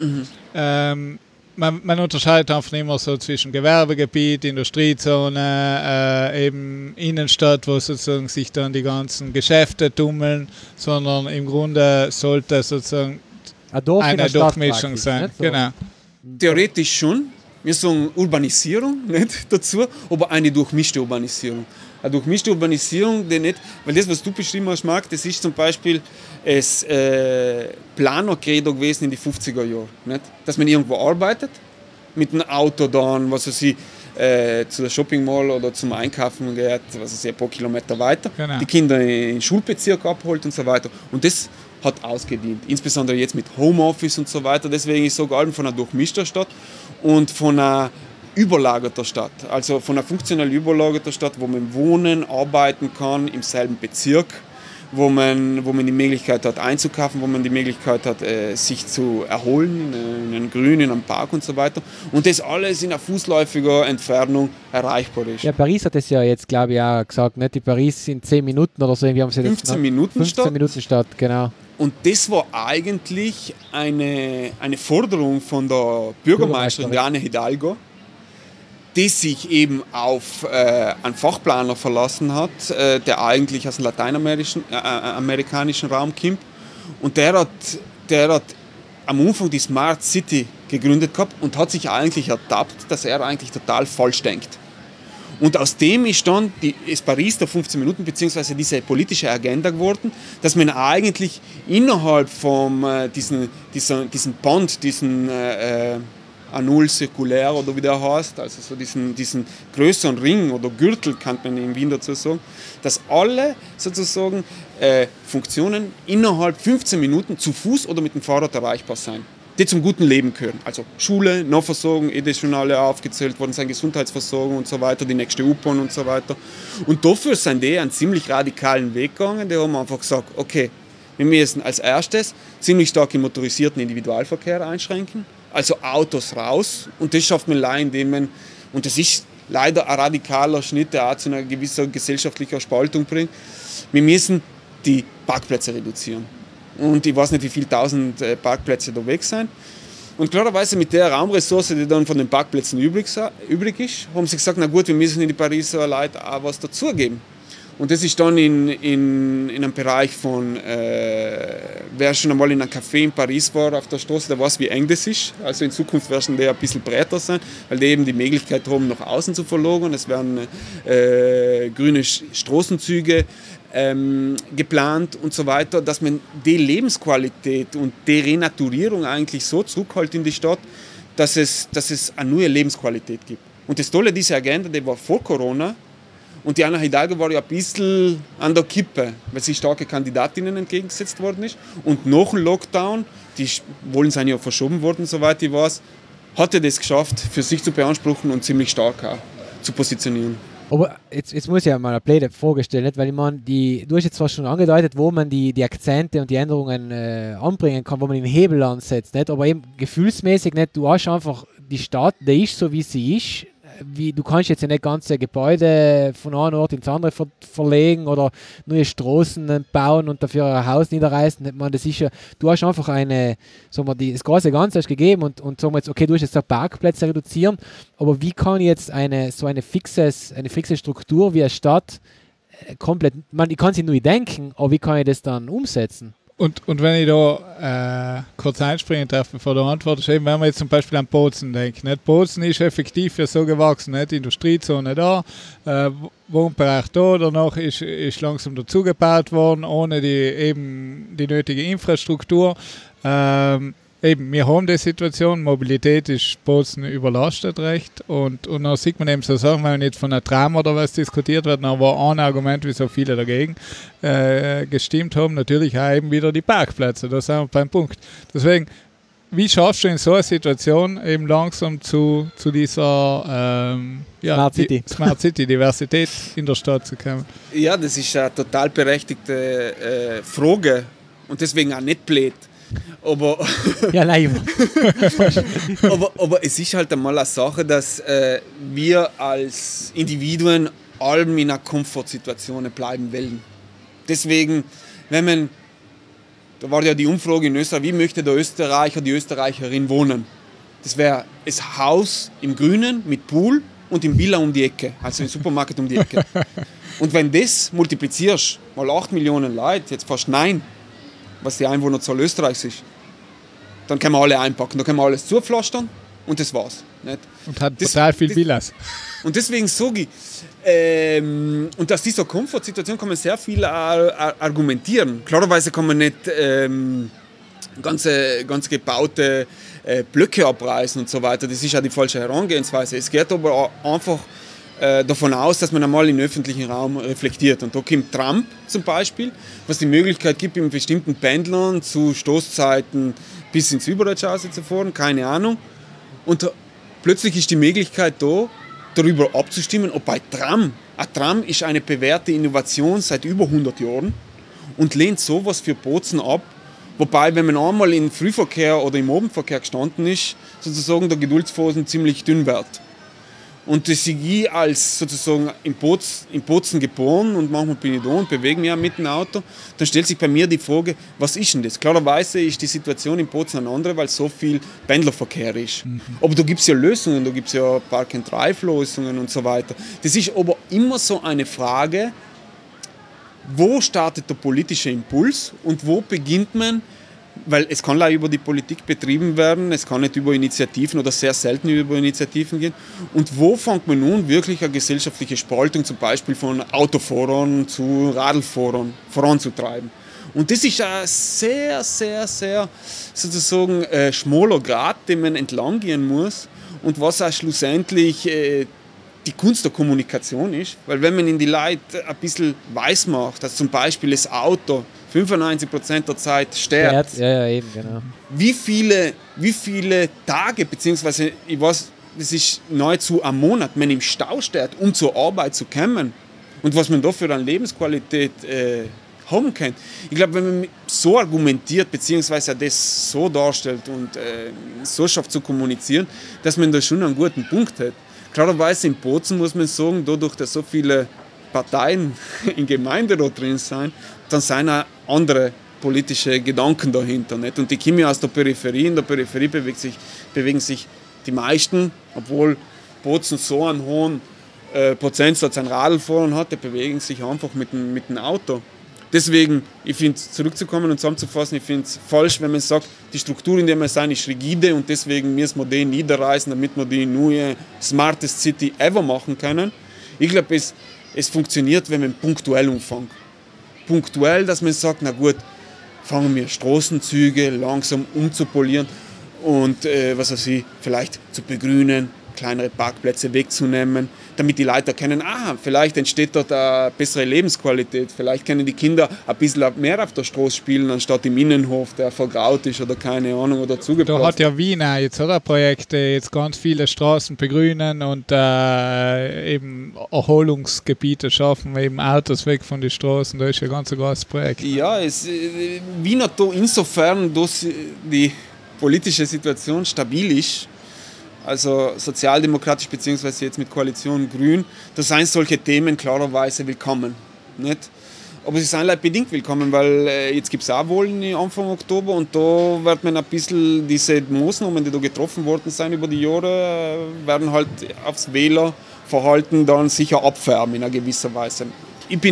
S1: man unterscheidet einfach immer so zwischen Gewerbegebiet, Industriezone, eben Innenstadt, wo sozusagen sich dann die ganzen Geschäfte tummeln, sondern im Grunde sollte sozusagen eine Durchmischung sein.
S3: So.
S1: Genau.
S2: Theoretisch schon. Wir sagen Urbanisierung nicht dazu, aber eine durchmischte Urbanisierung. Eine durchmischte Urbanisierung, die nicht, weil das, was du beschrieben hast, Marc, das ist zum Beispiel das Planer-Credo gewesen in die 50er Jahren. Nicht? Dass man irgendwo arbeitet, mit einem Auto dann, was weiß ich, zu der Shopping Mall oder zum Einkaufen geht, was weiß ich, ein paar Kilometer weiter, genau. Die Kinder in den Schulbezirk abholt und so weiter. Und das hat ausgedient, insbesondere jetzt mit Homeoffice und so weiter. Deswegen ist sogar von einer durchmischter Stadt und von einer überlagerter Stadt, also von einer funktionell überlagerter Stadt, wo man wohnen, arbeiten kann im selben Bezirk, wo man die Möglichkeit hat einzukaufen, wo man die Möglichkeit hat, sich zu erholen, in einem Grün, in einem Park und so weiter. Und das alles in einer fußläufiger Entfernung erreichbar ist.
S3: Ja, Paris hat das ja jetzt, glaube ich, auch gesagt, nicht? Die Paris in 10 Minuten oder so. Irgendwie haben sie
S2: 15 Minuten
S3: 15 Minuten Stadt, genau.
S2: Und das war eigentlich eine Forderung von der Bürgermeisterin Diana Hidalgo, die sich eben auf einen Fachplaner verlassen hat, der eigentlich aus dem lateinamerikanischen Raum kommt. Und der hat am Anfang die Smart City gegründet gehabt und hat sich eigentlich ertappt, dass er eigentlich total falsch denkt. Und aus dem ist dann ist Paris der 15 Minuten bzw. diese politische Agenda geworden, dass man eigentlich innerhalb von diesen Band, diesen Anul zirkulär oder wie der heißt, also so diesen größeren Ring oder Gürtel, kann man in Wien dazu sagen, dass alle sozusagen Funktionen innerhalb 15 Minuten zu Fuß oder mit dem Fahrrad erreichbar sein, die zum guten Leben gehören. Also Schule, Nahversorgung, das schon alle aufgezählt worden sind, Gesundheitsversorgung und so weiter, die nächste U-Bahn und so weiter. Und dafür sind die einen ziemlich radikalen Weg gegangen. Die haben einfach gesagt, okay, wir müssen als erstes ziemlich stark den motorisierten Individualverkehr einschränken, also Autos raus. Und das schafft man allein, indem man, und das ist leider ein radikaler Schnitt, der auch zu einer gewissen gesellschaftlichen Spaltung bringt, wir müssen die Parkplätze reduzieren. Und ich weiß nicht, wie viele tausend Parkplätze da weg sind. Und klarerweise mit der Raumressource, die dann von den Parkplätzen übrig ist, haben sie gesagt, na gut, wir müssen in die Pariser Leute auch was dazugeben. Und das ist dann in einem Bereich von, wer schon einmal in einem Café in Paris war auf der Straße, der weiß, wie eng das ist. Also in Zukunft werden die ein bisschen breiter sein, weil die eben die Möglichkeit haben, nach außen zu verlagern. Es werden grüne Straßenzüge geplant und so weiter, dass man die Lebensqualität und die Renaturierung eigentlich so zurückhält in die Stadt, dass es eine neue Lebensqualität gibt. Und das Tolle dieser Agenda, die war vor Corona, und Diana Hidalgo war ja ein bisschen an der Kippe, weil sie starke Kandidatinnen entgegengesetzt worden ist. Und nach dem Lockdown, die Wahlen sind ja verschoben worden, soweit ich weiß, hat er das geschafft, für sich zu beanspruchen und ziemlich stark auch zu positionieren.
S3: Aber jetzt muss ich ja mal eine blöde Frage stellen, nicht? Weil ich meine, du hast jetzt zwar schon angedeutet, wo man die Akzente und die Änderungen anbringen kann, wo man den Hebel ansetzt, nicht? Aber eben gefühlsmäßig nicht, du hast einfach die Stadt, die ist so wie sie ist. Du kannst jetzt ja nicht ganze Gebäude von einem Ort ins andere verlegen oder neue Straßen bauen und dafür ein Haus niederreißen. Ich meine, das ist ja, du hast einfach das große Ganze hast gegeben und sagen wir jetzt, okay, du hast jetzt Parkplätze reduzieren, aber wie kann ich jetzt eine fixe Struktur wie eine Stadt komplett, ich kann sie nur denken, aber wie kann ich das dann umsetzen?
S1: Und wenn ich da kurz einspringen darf, bevor du antwortest, eben, wenn man jetzt zum Beispiel an Bozen denkt. Nicht? Bozen ist effektiv ja so gewachsen, nicht? Industriezone da, Wohnbereich da, danach ist langsam dazugebaut worden, ohne die nötige Infrastruktur. Eben, wir haben die Situation, Mobilität ist Bozen überlastet recht und dann sieht man eben so Sachen, wenn nicht von einer Tram oder was diskutiert wird, dann war ein Argument, wieso viele dagegen gestimmt haben, natürlich auch eben wieder die Parkplätze, da sind wir beim Punkt. Deswegen, wie schaffst du in so einer Situation eben langsam zu dieser Smart City, Diversität in der Stadt zu kommen?
S2: Ja, das ist eine total berechtigte Frage und deswegen auch nicht blöd. Aber,
S3: ja, nein.
S2: aber es ist halt einmal eine Sache, dass wir als Individuen allem in einer Komfortsituation bleiben wollen. Deswegen, da war ja die Umfrage in Österreich, wie möchte der Österreicher, die Österreicherin wohnen? Das wäre das Haus im Grünen mit Pool und im Villa um die Ecke, also im Supermarkt um die Ecke. Und wenn das multiplizierst, mal 8 Millionen Leute, jetzt fast 9, was die Einwohnerzahl Österreichs ist, dann können wir alle einpacken, dann können wir alles zupflastern und das war's. Nicht?
S1: Und hat total viel Villas.
S2: Und deswegen sage ich, und aus dieser Komfortsituation kann man sehr viel argumentieren. Klarerweise kann man nicht ganz gebaute Blöcke abreißen und so weiter, das ist ja die falsche Herangehensweise. Es geht aber einfach davon aus, dass man einmal den öffentlichen Raum reflektiert. Und da kommt Trump zum Beispiel, was die Möglichkeit gibt, in bestimmten Pendlern zu Stoßzeiten bis ins Überdeutschhause zu fahren, keine Ahnung. Und plötzlich ist die Möglichkeit da, darüber abzustimmen, ob bei Tram, ein Tram ist eine bewährte Innovation seit über 100 Jahren und lehnt sowas für Bozen ab. Wobei, wenn man einmal im Frühverkehr oder im Abendverkehr gestanden ist, sozusagen der Geduldsphasen ziemlich dünn wird. Und das sehe ich als sozusagen in Bozen geboren und manchmal bin ich da und bewege mich auch mit dem Auto. Dann stellt sich bei mir die Frage, was ist denn das? Klarerweise ist die Situation in Bozen eine andere, weil so viel Pendlerverkehr ist. Aber da gibt es ja Lösungen, da gibt es ja Park-and-Drive-Lösungen und so weiter. Das ist aber immer so eine Frage, wo startet der politische Impuls und wo beginnt man, weil es kann auch über die Politik betrieben werden, es kann nicht über Initiativen oder sehr selten über Initiativen gehen. Und wo fängt man nun wirklich eine gesellschaftliche Spaltung, zum Beispiel von Autofahrern zu Radlfahrern, voranzutreiben? Und das ist ein sehr, sehr, sehr sozusagen schmaler Grat, den man entlang gehen muss und was auch schlussendlich die Kunst der Kommunikation ist. Weil wenn man in die Leute ein bisschen weiß macht, dass zum Beispiel das Auto 95% der Zeit sterbt.
S3: Ja, eben, genau.
S2: Wie viele Tage, beziehungsweise, ich weiß, das ist nahezu ein Monat, man im Stau steht, um zur Arbeit zu kommen und was man da für eine Lebensqualität haben kann. Ich glaube, wenn man so argumentiert, beziehungsweise das so darstellt und so schafft zu kommunizieren, dass man da schon einen guten Punkt hat. Klarerweise in Bozen muss man sagen, dadurch, dass so viele Parteien in Gemeinde da drin sind, dann sind auch andere politische Gedanken dahinter. Nicht? Und die kommen ja aus der Peripherie. In der Peripherie bewegen sich die meisten, obwohl Bozen so einen hohen Prozentsatz an Radlfahrern hat, die bewegen sich einfach mit dem Auto. Deswegen, ich finde, zurückzukommen und zusammenzufassen, ich finde es falsch, wenn man sagt, die Struktur, in der wir sind, ist rigide und deswegen müssen wir die niederreißen, damit wir die neue smartest City ever machen können. Ich glaube, es funktioniert, wenn man punktuell umfängt. Punktuell, dass man sagt, na gut, fangen wir Straßenzüge langsam umzupolieren und vielleicht zu begrünen, kleinere Parkplätze wegzunehmen, damit die Leute erkennen, vielleicht entsteht dort eine bessere Lebensqualität, vielleicht können die Kinder ein bisschen mehr auf der Straße spielen, anstatt im Innenhof, der vergraut ist oder keine Ahnung, oder zugepasst.
S1: Da hat ja Wien auch jetzt, oder? Projekte, jetzt ganz viele Straßen begrünen und eben Erholungsgebiete schaffen, eben Autos weg von den Straßen, da ist ja ein ganz großes Projekt.
S2: Ja, Wien hat da insofern, dass die politische Situation stabil ist, also sozialdemokratisch beziehungsweise jetzt mit Koalition Grün, da sind solche Themen klarerweise willkommen. Nicht? Aber sie sind bedingt willkommen, weil jetzt gibt es auch Wahlen Anfang Oktober und da wird man ein bisschen diese Maßnahmen, die da getroffen worden sind über die Jahre, werden halt aufs Wählerverhalten dann sicher abfärben in einer gewisser Weise. Ich bin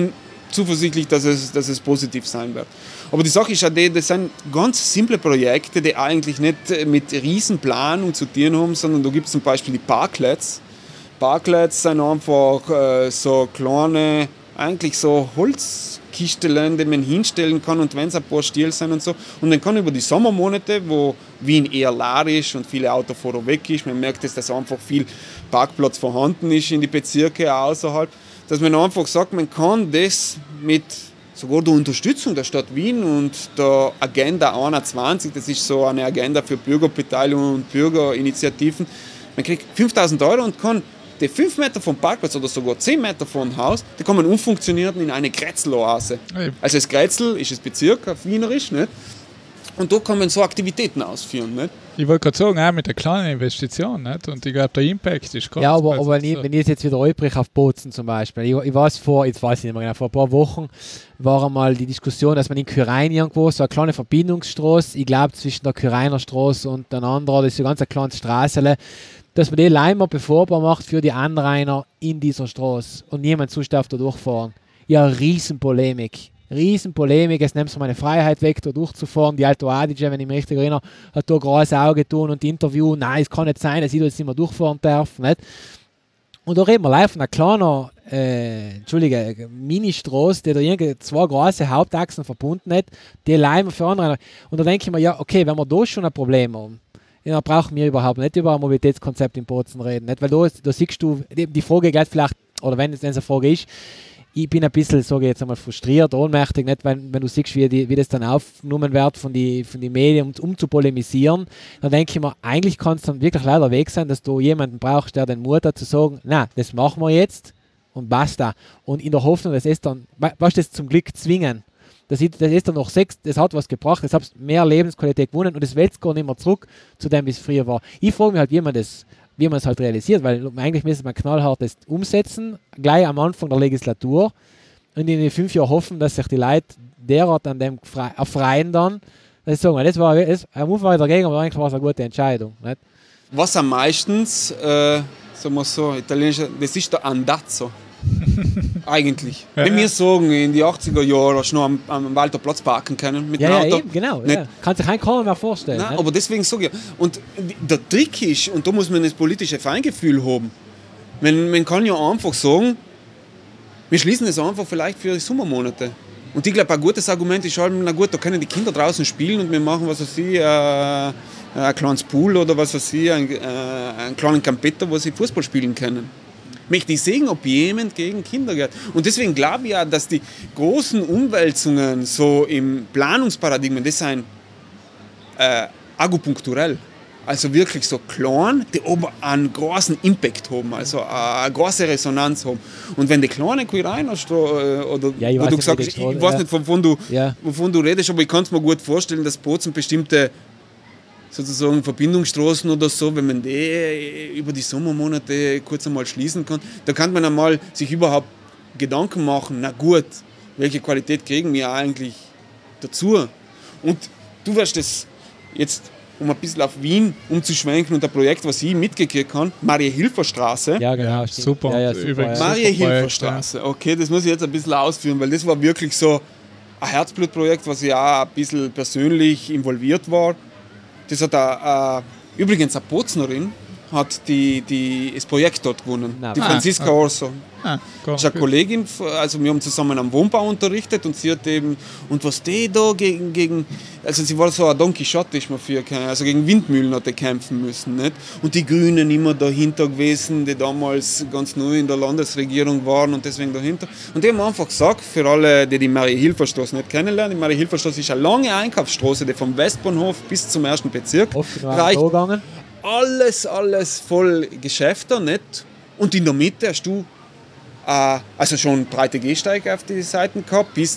S2: zuversichtlich, dass es positiv sein wird. Aber die Sache ist ja das sind ganz simple Projekte, die eigentlich nicht mit Riesenplanung zu tun haben, sondern da gibt es zum Beispiel die Parklets. Parklets sind einfach so kleine, eigentlich so Holzkisteln, die man hinstellen kann und wenn es ein paar Stiel sind und so. Und dann kann über die Sommermonate, wo Wien eher leer ist und viele Autofahrer weg ist, man merkt, dass einfach viel Parkplatz vorhanden ist in die Bezirke außerhalb, dass man einfach sagt, man kann das mit sogar der Unterstützung der Stadt Wien und der Agenda 21, das ist so eine Agenda für Bürgerbeteiligung und Bürgerinitiativen, man kriegt 5.000 € und kann die 5 Meter vom Parkplatz oder sogar 10 Meter vom Haus, die kann man umfunktionieren in eine Grätzl-Oase. Also das Grätzl ist das Bezirk auf Wienerisch, nicht? Und da kann man so Aktivitäten ausführen. Nicht?
S1: Ich wollte gerade sagen, auch mit der kleinen Investition. Nicht? Und ich glaube, der Impact ist groß.
S3: Ja, aber wenn ich jetzt wieder übrig auf Bozen zum Beispiel, ich weiß jetzt weiß ich nicht mehr genau, vor ein paar Wochen war einmal die Diskussion, dass man in Kyrein irgendwo so eine kleine Verbindungsstraße, ich glaube zwischen der Kyreiner Straße und der anderen, das ist so ganz eine kleine Straße, dass man die Leimer befahrbar macht für die Anrainer in dieser Straße und niemand sonst darf da durchfahren. Ja, Riesenpolemik, es nimmt so meine Freiheit weg, da durchzufahren. Die Alto Adige, wenn ich mich richtig erinnere, hat da große Augen tun und Interview, nein, es kann nicht sein, dass ich da jetzt nicht mehr durchfahren darf. Nicht? Und da reden wir live von einer kleinen, Mini-Straße, die da irgendwie 2 große Hauptachsen verbunden hat, die Leimer für Anrainer. Und da denke ich mir, ja, okay, wenn wir da schon ein Problem haben, ja, dann brauchen wir überhaupt nicht über ein Mobilitätskonzept in Bozen reden. Nicht? Weil da siehst du, die Frage geht vielleicht, oder wenn es eine Frage ist, ich bin ein bisschen, sage ich jetzt einmal, frustriert, ohnmächtig, nicht? Wenn du siehst, wie das dann aufgenommen wird von die Medien, um zu polemisieren, dann denke ich mir, eigentlich kann es dann wirklich leider weg sein, dass du jemanden brauchst, der den Mut hat zu sagen, nein, das machen wir jetzt und basta. Und in der Hoffnung, dass es dann, was das zum Glück zwingen. Das ist dann noch 6, das hat was gebracht, das hat mehr Lebensqualität gewonnen und das will gar nicht mehr zurück zu dem, wie es früher war. Ich frage mich halt, wie man es halt realisiert, weil eigentlich müsste man knallhart das umsetzen, gleich am Anfang der Legislatur und in den 5 Jahren hoffen, dass sich die Leute derart an dem erfreien dann, dass ich sage, das war dagegen, aber eigentlich war es eine gute Entscheidung. Nicht?
S2: Was am meisten, sagen wir so, italienisch, das ist der Andazzo. Eigentlich. Wenn wir sagen, in die 80er Jahren hast du noch am Walterplatz parken können mit dem Auto.
S3: Ja, eben, genau. Ja. Kann sich keiner mehr vorstellen.
S2: Nein, aber deswegen sage ich, und der Trick ist, und da muss man das politische Feingefühl haben, man kann ja einfach sagen, wir schließen es einfach vielleicht für die Sommermonate. Und ich glaube, ein gutes Argument ist halt, na gut, da können die Kinder draußen spielen und wir machen, was weiß ich, ein kleines Pool oder was weiß ich, einen kleinen Campetto, wo sie Fußball spielen können. Möchte ich sehen, ob jemand gegen Kinder geht. Und deswegen glaube ich ja, dass die großen Umwälzungen so im Planungsparadigmen, das sind agopunkturell. Also wirklich so klein, die aber einen großen Impact haben, also eine große Resonanz haben. Und wenn die kleine Kyreiner oder wo du gesagt hast, ich weiß nicht, wovon du redest, aber ich kann es mir gut vorstellen, dass Bozen bestimmte sozusagen Verbindungsstraßen oder so, wenn man die über die Sommermonate kurz einmal schließen kann, da kann man einmal sich überhaupt Gedanken machen, na gut, welche Qualität kriegen wir eigentlich dazu? Und du wirst das jetzt, um ein bisschen auf Wien umzuschwenken und ein Projekt, was ich mitgekriegt habe, Marie-Hilfer-Straße.
S3: Ja, genau.
S1: Super.
S3: Ja, super.
S2: Marie-Hilfer-Straße, okay, das muss ich jetzt ein bisschen ausführen, weil das war wirklich so ein Herzblutprojekt, was ich auch ein bisschen persönlich involviert war. Das hat übrigens eine Boznerin hat das Projekt dort gewonnen, die Franziska Orso. Das ist eine Kollegin, also wir haben zusammen am Wohnbau unterrichtet und sie hat eben, und was die da gegen also sie war so ein Don Quixote, ist man für, also gegen Windmühlen hat die kämpfen müssen, nicht? Und die Grünen immer dahinter gewesen, die damals ganz neu in der Landesregierung waren und deswegen dahinter. Und die haben einfach gesagt, für alle, die Marie-Hilfer-Straße nicht kennenlernen, die Marie-Hilfer-Straße ist eine lange Einkaufsstraße, die vom Westbahnhof bis zum 1. Bezirk reicht. Alles voll Geschäfte, nicht? Und in der Mitte hast du also schon breite Gehsteige auf die Seiten gehabt, bis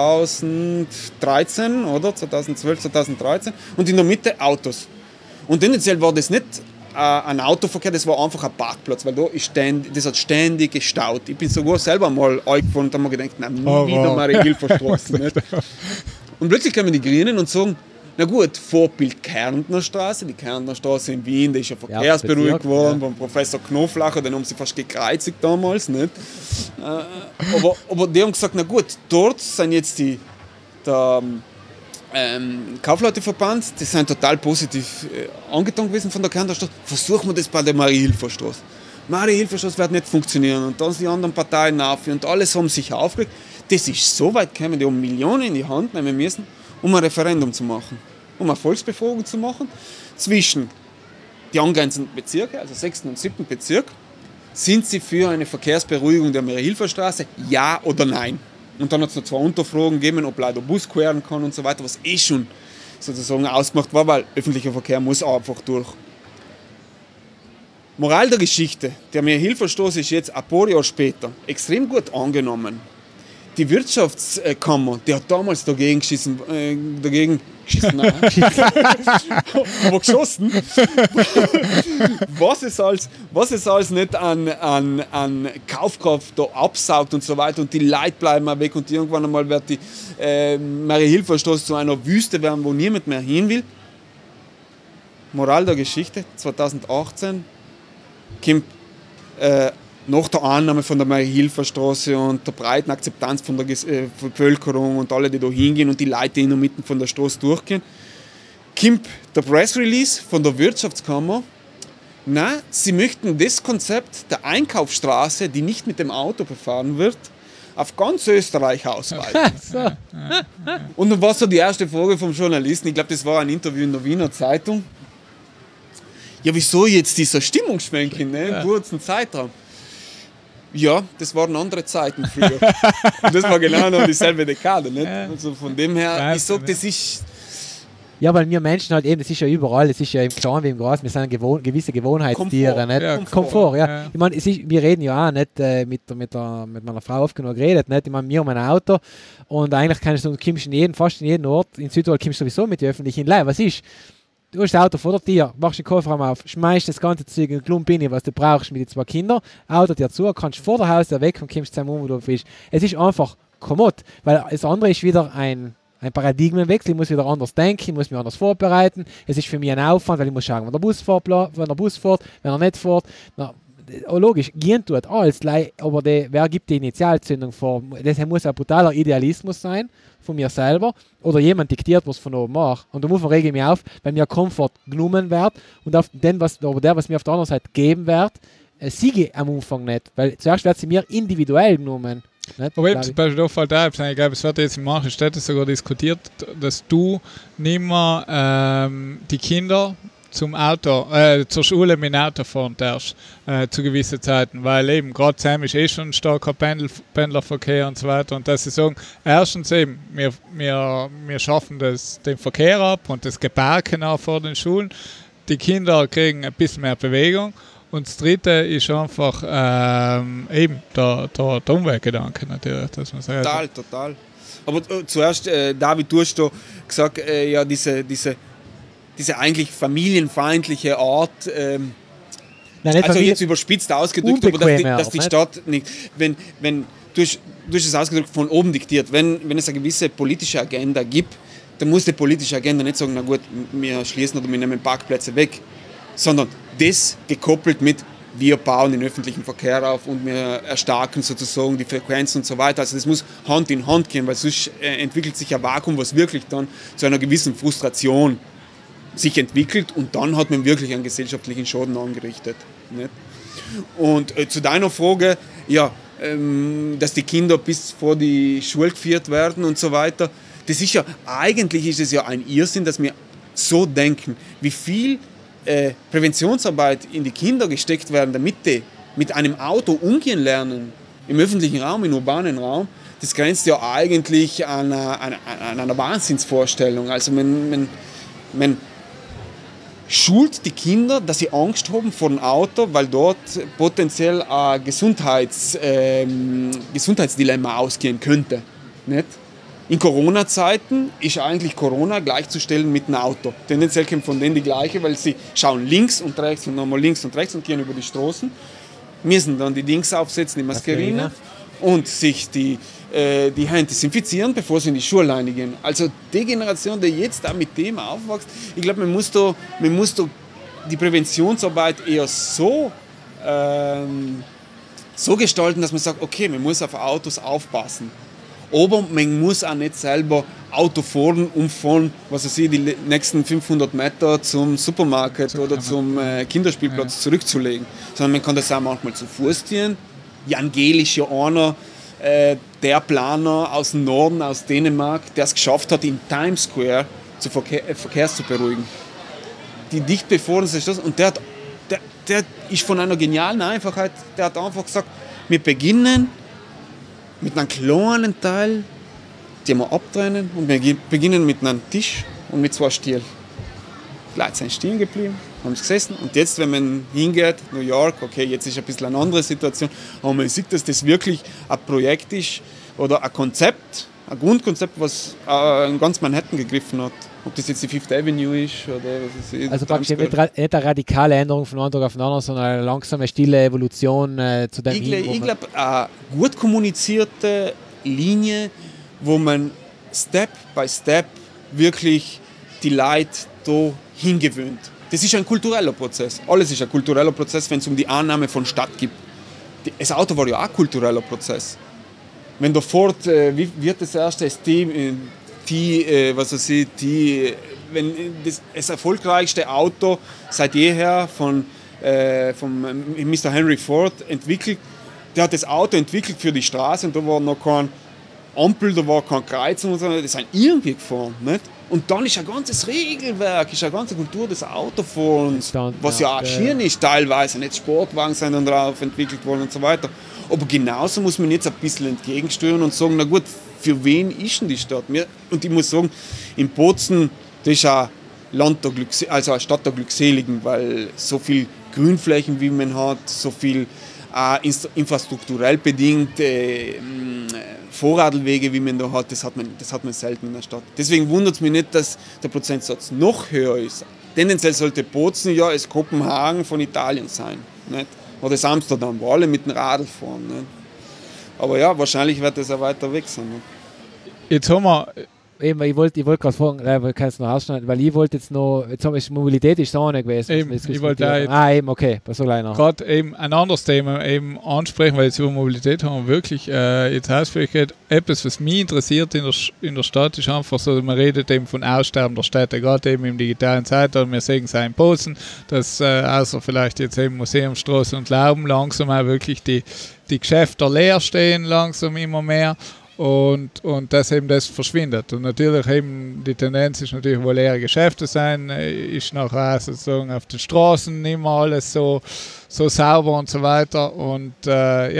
S2: 2013, oder? 2012, 2013. Und in der Mitte Autos. Und tendenziell war das nicht ein Autoverkehr, das war einfach ein Parkplatz, weil das hat ständig gestaut. Ich bin sogar selber mal angefahren und habe mir gedacht, nein, nie wieder Marie-Hilfer-Straße. Und plötzlich kommen die Grünen und sagen, Na gut, Vorbild Kärntner Straße. Die Kärntner Straße in Wien, die ist ja verkehrsberuhigt worden vom Professor Knoflacher, den haben sie fast gekreuzigt damals. Nicht? Aber die haben gesagt, na gut, dort sind jetzt der Kaufleuteverband, die sind total positiv angetan gewesen von der Kärntner Straße. Versuchen wir das bei der Marie-Hilfer-Straße. Marie-Hilfer-Straße wird nicht funktionieren. Und dann sind die anderen Parteien nachher und alles haben sich aufgeregt. Das ist so weit gekommen, die haben Millionen in die Hand nehmen müssen, um ein Referendum zu machen, um eine Volksbefragung zu machen zwischen die angrenzenden Bezirke, also 6. und 7. Bezirk. Sind sie für eine Verkehrsberuhigung der Marie-Hilfer-Straße? Ja oder nein? Und dann hat es noch 2 Unterfragen gegeben, ob leider Bus queren kann und so weiter, was schon sozusagen ausgemacht war, weil öffentlicher Verkehr muss einfach durch. Moral der Geschichte, der Marie-Hilfer-Straße ist jetzt ein paar Jahre später extrem gut angenommen. Die Wirtschaftskammer, die hat damals dagegen geschissen, nein. Aber geschossen, was es alles nicht an Kaufkraft da absaugt und so weiter und die Leute bleiben auch weg und irgendwann einmal wird die Marie-Hilfer-Straße zu einer Wüste werden, wo niemand mehr hin will. Moral der Geschichte, 2018 kommt nach der Annahme von der Marie-Hilfer-Straße und der breiten Akzeptanz von der Bevölkerung und alle, die da hingehen und die Leute, die in der Mitte von der Straße durchgehen, kommt der Press-Release von der Wirtschaftskammer. Nein, sie möchten das Konzept der Einkaufsstraße, die nicht mit dem Auto befahren wird, auf ganz Österreich ausweiten. So. Und dann war so die erste Frage vom Journalisten, ich glaube, das war ein Interview in der Wiener Zeitung. Ja, wieso jetzt dieser Stimmungsschwenk in einem kurzen Zeitraum? Ja, das waren andere Zeiten früher. Und das war genau noch dieselbe Dekade. Nicht? Also von dem her, ich sage, das ist...
S3: Ja, weil wir Menschen halt eben, das ist ja überall, das ist ja im Kleinen wie im Großen, wir sind gewisse Gewohnheitstiere.
S2: Komfort,
S3: nicht?
S2: Ja,
S3: Komfort, ja. Ich meine, wir reden ja auch nicht mit meiner Frau oft genug geredet. Nicht? Ich meine, wir haben ein Auto und eigentlich kommst du fast in jeden Ort, in Südtirol kommst du sowieso mit den öffentlichen Leih. Was ist? Du hast das Auto vor der Tür, machst den Kofferraum auf, schmeißt das ganze Zeug in den Klump rein, was du brauchst mit den 2 Kindern, Auto dir zu, kannst vor der Haustür weg und kommst zusammen, wo du bist. Es ist einfach kommod, weil das andere ist wieder ein Paradigmenwechsel, ich muss wieder anders denken, ich muss mich anders vorbereiten, es ist für mich ein Aufwand, weil ich muss schauen, wenn der Bus fährt, wenn er nicht fährt. Logisch, gehen tut alles, aber wer gibt die Initialzündung vor? Das muss ein brutaler Idealismus sein, von mir selber, oder jemand diktiert, was von oben macht. Und da muss man rege mich auf, weil mir Komfort genommen wird und auf was mir auf der anderen Seite geben wird, siege am Anfang nicht, weil zuerst wird sie mir individuell genommen.
S1: Aber eben zum Beispiel auch fällt ein, ich glaube, es wird jetzt in manchen Städten sogar diskutiert, dass du nicht mehr die Kinder zur Schule mit dem Auto fahren darfst, zu gewissen Zeiten, weil eben gerade zusammen ist schon ein starker Pendlerverkehr und so weiter und dass sie sagen, erstens eben, wir schaffen den Verkehr ab und das Geparken auch vor den Schulen, die Kinder kriegen ein bisschen mehr Bewegung und das Dritte ist einfach eben der Umweltgedanke natürlich, dass man sagt.
S2: Total. Aber zuerst, David, du hast da gesagt, ja, diese eigentlich familienfeindliche Art, also jetzt überspitzt ausgedrückt, aber dass die Stadt nicht, wenn du hast es ausgedrückt, von oben diktiert, wenn es eine gewisse politische Agenda gibt, dann muss die politische Agenda nicht sagen, na gut, wir schließen oder wir nehmen Parkplätze weg, sondern das gekoppelt mit, wir bauen den öffentlichen Verkehr auf und wir erstarken sozusagen die Frequenz und so weiter. Also das muss Hand in Hand gehen, weil sonst entwickelt sich ein Vakuum, was wirklich dann zu einer gewissen Frustration sich entwickelt und dann hat man wirklich einen gesellschaftlichen Schaden angerichtet. Nicht? Und zu deiner Frage, ja, dass die Kinder bis vor die Schule geführt werden und so weiter, das ist ja, eigentlich ist es ja ein Irrsinn, dass wir so denken, wie viel Präventionsarbeit in die Kinder gesteckt werden, damit die mit einem Auto umgehen lernen, im öffentlichen Raum, im urbanen Raum, das grenzt ja eigentlich an einer Wahnsinnsvorstellung. Also man schult die Kinder, dass sie Angst haben vor dem Auto, weil dort potenziell ein Gesundheitsdilemma ausgehen könnte. Nicht? In Corona-Zeiten ist eigentlich Corona gleichzustellen mit einem Auto. Tendenziell kommt von denen die gleiche, weil sie schauen links und rechts und nochmal links und rechts und gehen über die Straßen, müssen dann die Dings aufsetzen, die Maskerine und sich die die Hände desinfizieren, bevor sie in die Schuhe gehen. Also die Generation, die jetzt auch mit dem aufwächst, ich glaube, man muss da die Präventionsarbeit eher so gestalten, dass man sagt, okay, man muss auf Autos aufpassen. Aber man muss auch nicht selber Auto fahren, um von, was weiß ich, die nächsten 500 Meter zum Supermarkt oder zum Kinderspielplatz zurückzulegen. Sondern man kann das auch manchmal zu Fuß tun. Jan Gehl ist ja einer, der Planer aus dem Norden, aus Dänemark, der es geschafft hat, in Times Square Verkehrs zu beruhigen. Die dicht befahrenen Straßen. Und der ist von einer genialen Einfachheit, der hat einfach gesagt, wir beginnen mit einem kleinen Teil, den wir abtrennen, und wir beginnen mit einem Tisch und mit 2 Stühlen. Die Leute sind stehen geblieben, haben es gesessen, und jetzt, wenn man hingeht, New York, okay, jetzt ist ein bisschen eine andere Situation, aber man sieht, dass das wirklich ein Projekt ist oder ein Konzept, ein Grundkonzept, was in ganz Manhattan gegriffen hat. Ob das jetzt die Fifth Avenue ist oder was ist.
S3: Also praktisch nicht eine radikale Änderung von einem Tag auf den anderen, sondern eine langsame, stille Evolution zu dem
S2: Ich glaube, eine gut kommunizierte Linie, wo man Step by Step wirklich die Leute da hingewöhnt. Das ist ein kultureller Prozess. Alles ist ein kultureller Prozess, wenn es um die Annahme von Stadt geht. Das Auto war ja auch ein kultureller Prozess. Wenn da fort, wie wird das erste das erfolgreichste Auto seit jeher von Mr. Henry Ford entwickelt, der hat das Auto entwickelt für die Straße, und da war noch kein Ampel, da war kein Kreuzung, sondern das sind irgendwie gefahren. Nicht? Und dann ist ein ganzes Regelwerk, ist eine ganze Kultur des Autofahrens, was ja auch schön ist teilweise, nicht Sportwagen sind dann drauf entwickelt worden und so weiter. Aber genauso muss man jetzt ein bisschen entgegensteuern und sagen, na gut, für wen ist denn die Stadt? Und ich muss sagen, in Bozen, das ist ein Land also eine Stadt der Glückseligen, weil so viel Grünflächen, wie man hat, so viel infrastrukturell bedingte Vorradwege, wie man da hat, das hat man selten in der Stadt. Deswegen wundert es mich nicht, dass der Prozentsatz noch höher ist. Tendenziell sollte Bozen ja das Kopenhagen von Italien sein. Nicht? Oder das Amsterdam, wo alle mit dem Radl fahren. Nicht? Aber ja, wahrscheinlich wird das auch weiter weg sein. Nicht?
S1: Jetzt haben wir...
S3: Eben, ich wollte gerade fragen, weil kann es noch ausschneiden, weil ich wollte jetzt noch, jetzt habe ich, Mobilität ist da nicht gewesen.
S1: Eben, ich wollte da jetzt
S3: eben, okay, was soll einer?
S1: Gerade eben ein anderes Thema eben ansprechen, weil jetzt über Mobilität haben wir wirklich jetzt Ausführlichkeit. Etwas, was mich interessiert in der Stadt, ist einfach so, man redet eben von Aussterben der Städte, gerade eben im digitalen Zeitalter. Wir sehen es auch in Bozen, dass außer vielleicht jetzt eben Museumsstraße und Lauben langsam auch wirklich die Geschäfte leer stehen, langsam immer mehr. Und dass eben das verschwindet. Und natürlich eben die Tendenz ist natürlich, wo leere Geschäfte sein, ist nachher sozusagen auf den Straßen nicht mehr alles so sauber und so weiter. Und das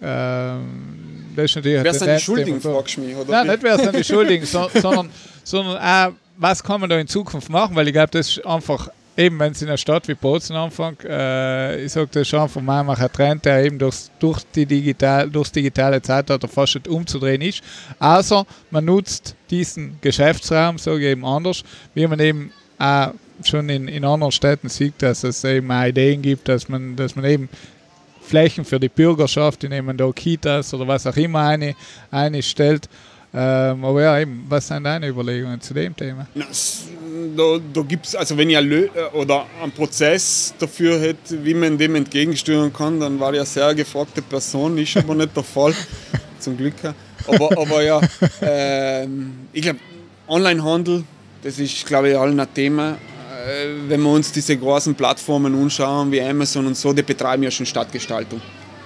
S1: ist natürlich...
S2: Wer sind die Schuldigen, fragst du mich? Oder?
S1: Nein, nicht wer sind die Schuldigen, sondern auch, was kann man da in Zukunft machen, weil ich glaube, das ist einfach... Eben, wenn es in einer Stadt wie Bozen anfängt, ich sage das schon von meinem ein Trend, der eben durchs digitale Zeitalter fast nicht umzudrehen ist. Also man nutzt diesen Geschäftsraum, sage ich eben anders, wie man eben auch schon in anderen Städten sieht, dass es eben auch Ideen gibt, dass man eben Flächen für die Bürgerschaft, indem man da Kitas oder was auch immer eine stellt. Aber ja, eben, was sind deine Überlegungen zu dem Thema?
S2: Da gibt es, also wenn ich einen Prozess dafür hätte, wie man dem entgegensteuern kann, dann war ich eine sehr gefragte Person, ist aber nicht der Fall, zum Glück. Aber ja, ich glaube, Onlinehandel, das ist, glaube ich, allen ein Thema. Wenn wir uns diese großen Plattformen anschauen, wie Amazon und so, die betreiben ja schon Stadtgestaltung.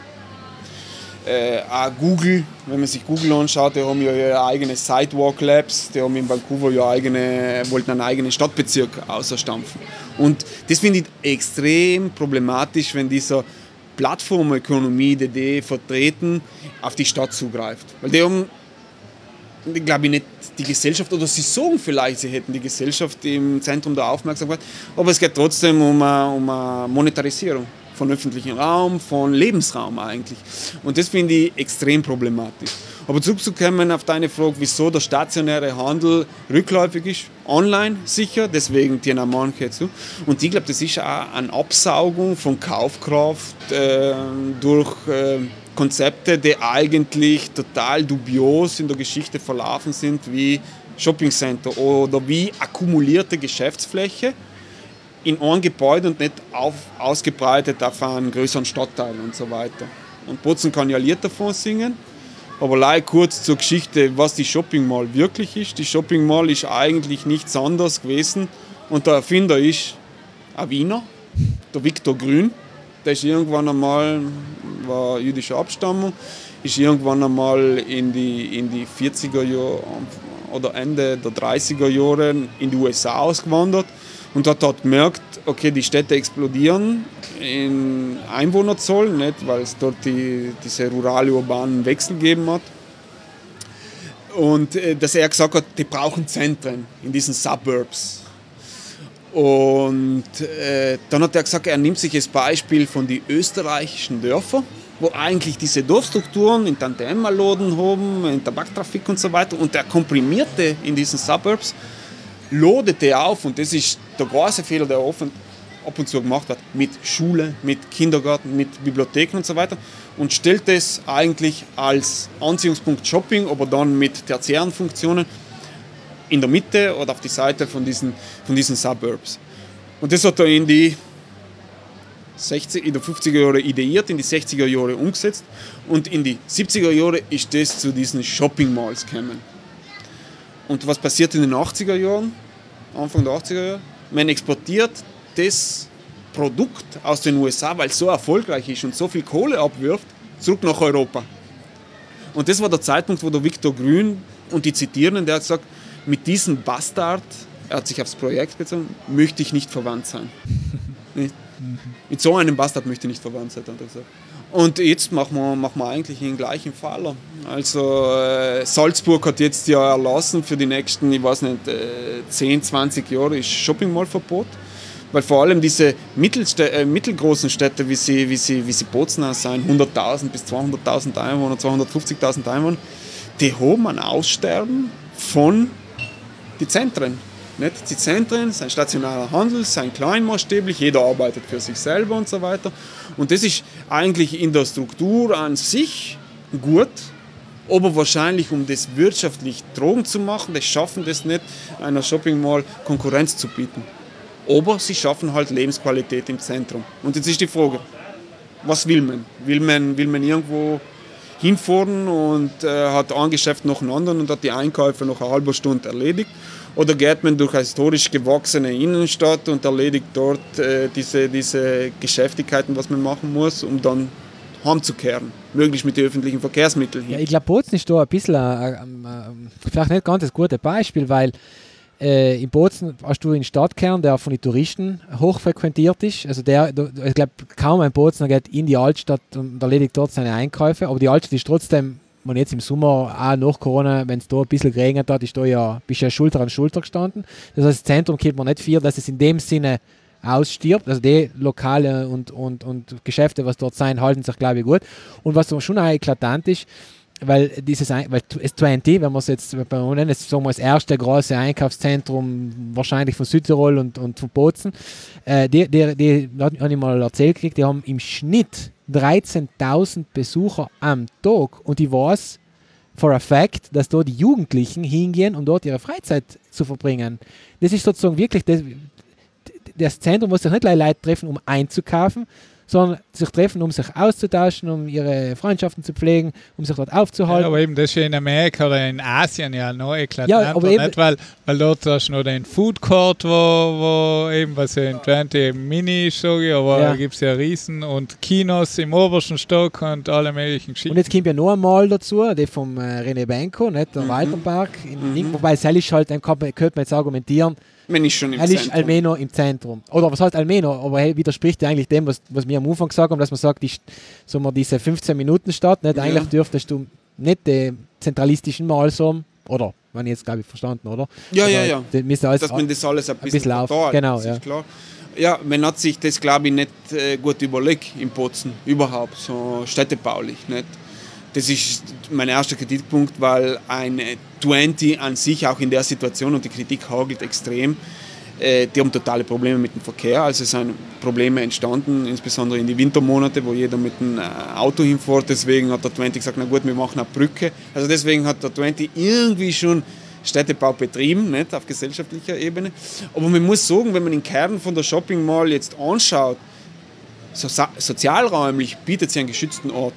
S2: Auch Google, wenn man sich Google anschaut, die haben ja ihre eigene Sidewalk Labs, die haben in Vancouver ja wollten einen eigenen Stadtbezirk auserstampfen. Und das finde ich extrem problematisch, wenn dieser Plattformökonomie, die vertreten, auf die Stadt zugreift. Weil die haben, glaube ich, nicht die Gesellschaft, oder sie sagen vielleicht, sie hätten die Gesellschaft im Zentrum der Aufmerksamkeit, aber es geht trotzdem um eine Monetarisierung von öffentlichem Raum, von Lebensraum eigentlich. Und das finde ich extrem problematisch. Aber zurückzukommen auf deine Frage, wieso der stationäre Handel rückläufig ist, online sicher, deswegen die manche zu. Und ich glaube, das ist auch eine Absaugung von Kaufkraft durch Konzepte, die eigentlich total dubios in der Geschichte verlaufen sind, wie Shoppingcenter oder wie akkumulierte Geschäftsfläche in einem Gebäude und nicht ausgebreitet auf einen größeren Stadtteil und so weiter. Und Bozen kann ja ein Lied davon singen, aber kurz zur Geschichte, was die Shopping Mall wirklich ist. Die Shopping Mall ist eigentlich nichts anderes gewesen und der Erfinder ist ein Wiener, der Viktor Grün. Der ist irgendwann einmal, war jüdischer Abstammung, ist irgendwann einmal in die 40er Jahre oder Ende der 30er Jahre in die USA ausgewandert und hat dort gemerkt, okay, die Städte explodieren in Einwohnerzahl, nicht, weil es dort diese rurale-urbanen Wechsel gegeben hat. Und dass er gesagt hat, die brauchen Zentren in diesen Suburbs. Und dann hat er gesagt, er nimmt sich das Beispiel von den österreichischen Dörfern, wo eigentlich diese Dorfstrukturen in Tante-Emma-Laden haben, in Tabaktrafik und so weiter, und er komprimierte in diesen Suburbs, lodete auf, und das ist der große Fehler, der ab und zu gemacht wird, mit Schule, mit Kindergarten, mit Bibliotheken und so weiter, und stellt es eigentlich als Anziehungspunkt Shopping, aber dann mit tertiären Funktionen in der Mitte oder auf die Seite von diesen Suburbs. Und das hat er in der 50er Jahre ideiert, in die 60er Jahre umgesetzt, und in die 70er Jahre ist das zu diesen Shopping Malls gekommen. Und was passiert in den 80er Jahren, Anfang der 80er Jahre? Man exportiert das Produkt aus den USA, weil es so erfolgreich ist und so viel Kohle abwirft, zurück nach Europa. Und das war der Zeitpunkt, wo der Viktor Grün, und die zitieren, der hat gesagt, mit diesem Bastard, er hat sich aufs Projekt bezogen, möchte ich nicht verwandt sein. Mit so einem Bastard möchte ich nicht verwandt sein, hat er gesagt. Und jetzt machen wir eigentlich den gleichen Fall. Also Salzburg hat jetzt ja erlassen für die nächsten, ich weiß nicht, 10, 20 Jahre ist Shopping Mall Verbot. Weil vor allem diese mittelgroßen Städte, wie sie Bozen sein, 100.000 bis 200.000 Einwohner, 250.000 Einwohner, die haben ein Aussterben von die Zentren. Nicht? Die Zentren sind stationärer Handel, sind kleinmaßstäblich, jeder arbeitet für sich selber und so weiter. Und das ist eigentlich in der Struktur an sich gut, aber wahrscheinlich, um das wirtschaftlich Drogen zu machen, das schaffen das nicht, einer Shopping Mall Konkurrenz zu bieten. Aber sie schaffen halt Lebensqualität im Zentrum. Und jetzt ist die Frage, was will man? Will man irgendwo hinfahren und hat ein Geschäft nach dem anderen und hat die Einkäufe nach einer halben Stunde erledigt? Oder geht man durch eine historisch gewachsene Innenstadt und erledigt dort diese Geschäftigkeiten, was man machen muss, um dann heimzukehren, möglichst mit den öffentlichen Verkehrsmitteln hin?
S3: Ja, ich glaube, Bozen ist da ein bisschen vielleicht nicht ganz das gute Beispiel, weil in Bozen hast du einen Stadtkern, der von den Touristen hochfrequentiert ist. Also ich glaube, kaum ein Bozener geht in die Altstadt und erledigt dort seine Einkäufe, aber die Altstadt ist trotzdem, und jetzt im Sommer, auch nach Corona, wenn es da ein bisschen geregnet hat, bist du ja Schulter an Schulter gestanden. Das heißt, das Zentrum kennt man nicht viel, dass es in dem Sinne ausstirbt. Also die Lokale und Geschäfte, was dort sein, halten sich, glaube ich, gut. Und was schon auch eklatant ist, weil S20, wenn man es jetzt nennen, ist das erste große Einkaufszentrum wahrscheinlich von Südtirol und von Bozen, die habe ich mal erzählt gekriegt, die haben im Schnitt 13.000 Besucher am Tag, und ich weiß for a fact, dass dort die Jugendlichen hingehen, um dort ihre Freizeit zu verbringen. Das ist sozusagen wirklich das Zentrum, wo sich nicht Leute treffen, um einzukaufen, sondern sich treffen, um sich auszutauschen, um ihre Freundschaften zu pflegen, um sich dort aufzuhalten.
S1: Ja, aber eben, das ist ja in Amerika oder in Asien ja noch eklatanter,
S3: ja, aber
S1: nicht? Weil dort hast du noch den Food Court, wo eben, was ja in Twente eben mini ist, sage ich, aber da gibt es ja Riesen und Kinos im obersten Stock und alle möglichen Geschichten.
S3: Und jetzt kommt ja noch einmal dazu, der vom René Benko, nicht, der Waltenpark, wobei es ist halt, könnte man jetzt argumentieren,
S2: Man ist schon im
S3: Zentrum. Ist Almeno im Zentrum. Oder was heißt Almeno? Aber er widerspricht ja eigentlich dem, was wir am Anfang gesagt haben, dass man sagt, diese 15-Minuten-Stadt, nicht? Eigentlich dürftest du nicht den zentralistischen Mal so, oder, wenn ich jetzt, glaube ich, verstanden, oder?
S2: Ja.
S3: Dass
S2: man das alles ein bisschen
S3: auf. Genau, ja.
S2: Klar. Ja, man hat sich das, glaube ich, nicht gut überlegt in Bozen, überhaupt, so städtebaulich, nicht? Das ist mein erster Kritikpunkt, weil ein 20 an sich auch in der Situation, und die Kritik hagelt extrem, Die haben totale Probleme mit dem Verkehr, also es sind Probleme entstanden, insbesondere in die Wintermonate, wo jeder mit dem Auto hinfährt. Deswegen hat der Twente gesagt, na gut, wir machen eine Brücke. Also deswegen hat der Twente irgendwie schon Städtebau betrieben, nicht auf gesellschaftlicher Ebene. Aber man muss sagen, wenn man den Kern von der Shopping Mall jetzt anschaut, sozialräumlich bietet sie einen geschützten Ort.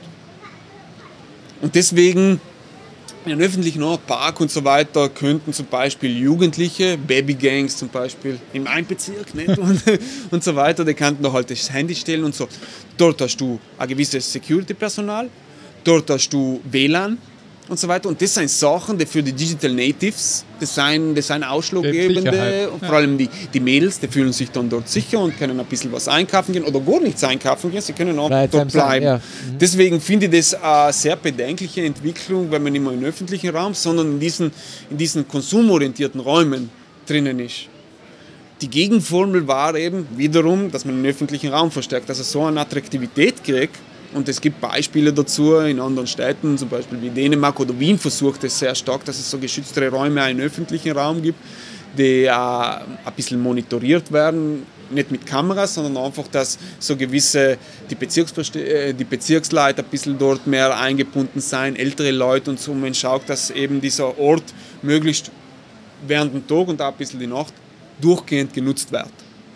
S2: Und deswegen in einem öffentlichen Ort, Park und so weiter, könnten zum Beispiel Jugendliche, Babygangs zum Beispiel, im Einbezirk nicht? Und so weiter, die könnten da halt das Handy stellen und so. Dort hast du ein gewisses Security-Personal, dort hast du WLAN und so weiter. Und das sind Sachen, die für die Digital Natives, das sind ausschlaggebende. Und vor allem die Mädels, die fühlen sich dann dort sicher und können ein bisschen was einkaufen gehen oder gar nichts einkaufen gehen, sie können auch dort bleiben. Ja. Deswegen finde ich das eine sehr bedenkliche Entwicklung, wenn man nicht mehr im öffentlichen Raum, sondern in diesen konsumorientierten Räumen drinnen ist. Die Gegenformel war eben wiederum, dass man den öffentlichen Raum verstärkt, dass er so eine Attraktivität kriegt. Und es gibt Beispiele dazu in anderen Städten, zum Beispiel wie Dänemark oder Wien versucht es sehr stark, dass es so geschütztere Räume einen öffentlichen Raum gibt, die ein bisschen monitoriert werden, nicht mit Kameras, sondern einfach, dass so gewisse, die Bezirksleute ein bisschen dort mehr eingebunden sein, ältere Leute und so, man schaut, dass eben dieser Ort möglichst während dem Tag und auch ein bisschen die Nacht durchgehend genutzt wird.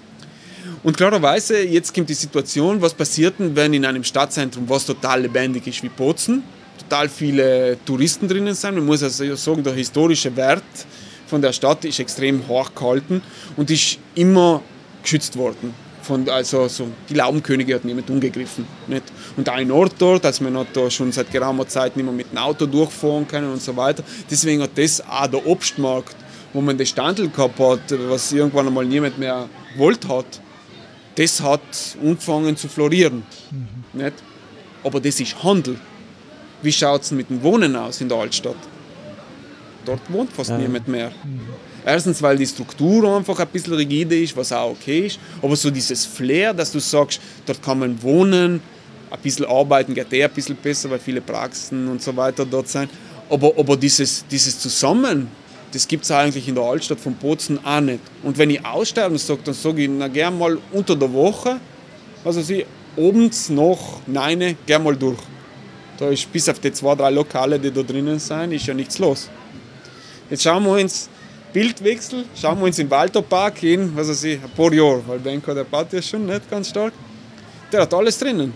S2: Und klarerweise, jetzt kommt die Situation, was passiert denn, wenn in einem Stadtzentrum, was total lebendig ist wie Bozen, total viele Touristen drinnen sind. Man muss also sagen, der historische Wert von der Stadt ist extrem hoch gehalten und ist immer geschützt worden. Also so, die Laubenkönige hat niemand umgegriffen. Nicht? Und ein Ort dort, also man hat da schon seit geraumer Zeit nicht mehr mit dem Auto durchfahren können und so weiter. Deswegen hat das auch der Obstmarkt, wo man das Standel gehabt hat, was irgendwann einmal niemand mehr wollte hat, das hat angefangen zu florieren. Nicht? Aber das ist Handel. Wie schaut es mit dem Wohnen aus in der Altstadt? Dort wohnt fast niemand mehr. Erstens, weil die Struktur einfach ein bisschen rigide ist, was auch okay ist. Aber so dieses Flair, dass du sagst, dort kann man wohnen, ein bisschen arbeiten geht ein bisschen besser, weil viele Praxen und so weiter dort sind. Aber dieses Zusammen, das gibt es eigentlich in der Altstadt von Bozen auch nicht. Und wenn ich aussterben sage, dann sage ich gerne mal unter der Woche, also abends noch 9, gerne mal durch. Da ist bis auf die 2, 3 Lokale, die da drinnen sind, ist ja nichts los. Jetzt schauen wir uns Bildwechsel, schauen wir uns in den Waldorfpark hin, ein paar Jahre, weil Benko, der baut ja schon nicht ganz stark. Der hat alles drinnen.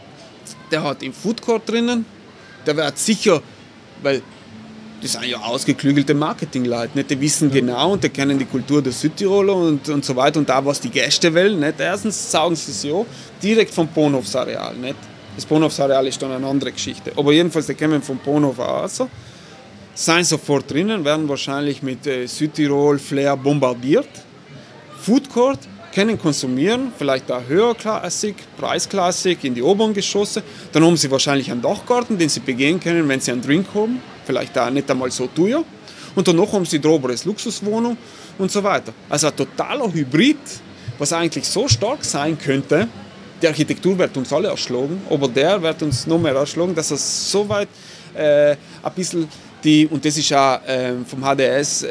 S2: Der hat im Foodcourt drinnen, der wird sicher, weil das sind ja ausgeklügelte Marketingleute, nicht? Die wissen genau und die kennen die Kultur der Südtiroler und so weiter und auch was die Gäste wollen. Nicht? Erstens sagen sie es ja direkt vom Bahnhofsareal. Nicht? Das Bahnhofsareal ist dann eine andere Geschichte. Aber jedenfalls, die kommen vom Bahnhof aus, sind sofort drinnen, werden wahrscheinlich mit Südtirol Flair bombardiert. Foodcourt können konsumieren, vielleicht auch höherklassig, preisklassig in die oberen Geschosse. Dann haben sie wahrscheinlich einen Dachgarten, den sie begehen können, wenn sie einen Drink haben. Vielleicht auch nicht einmal so teuer. Und danach haben sie die oberes Luxuswohnung und so weiter. Also ein totaler Hybrid, was eigentlich so stark sein könnte. Die Architektur wird uns alle erschlagen, aber der wird uns noch mehr erschlagen, dass er so weit ein bisschen und das ist auch vom HDS,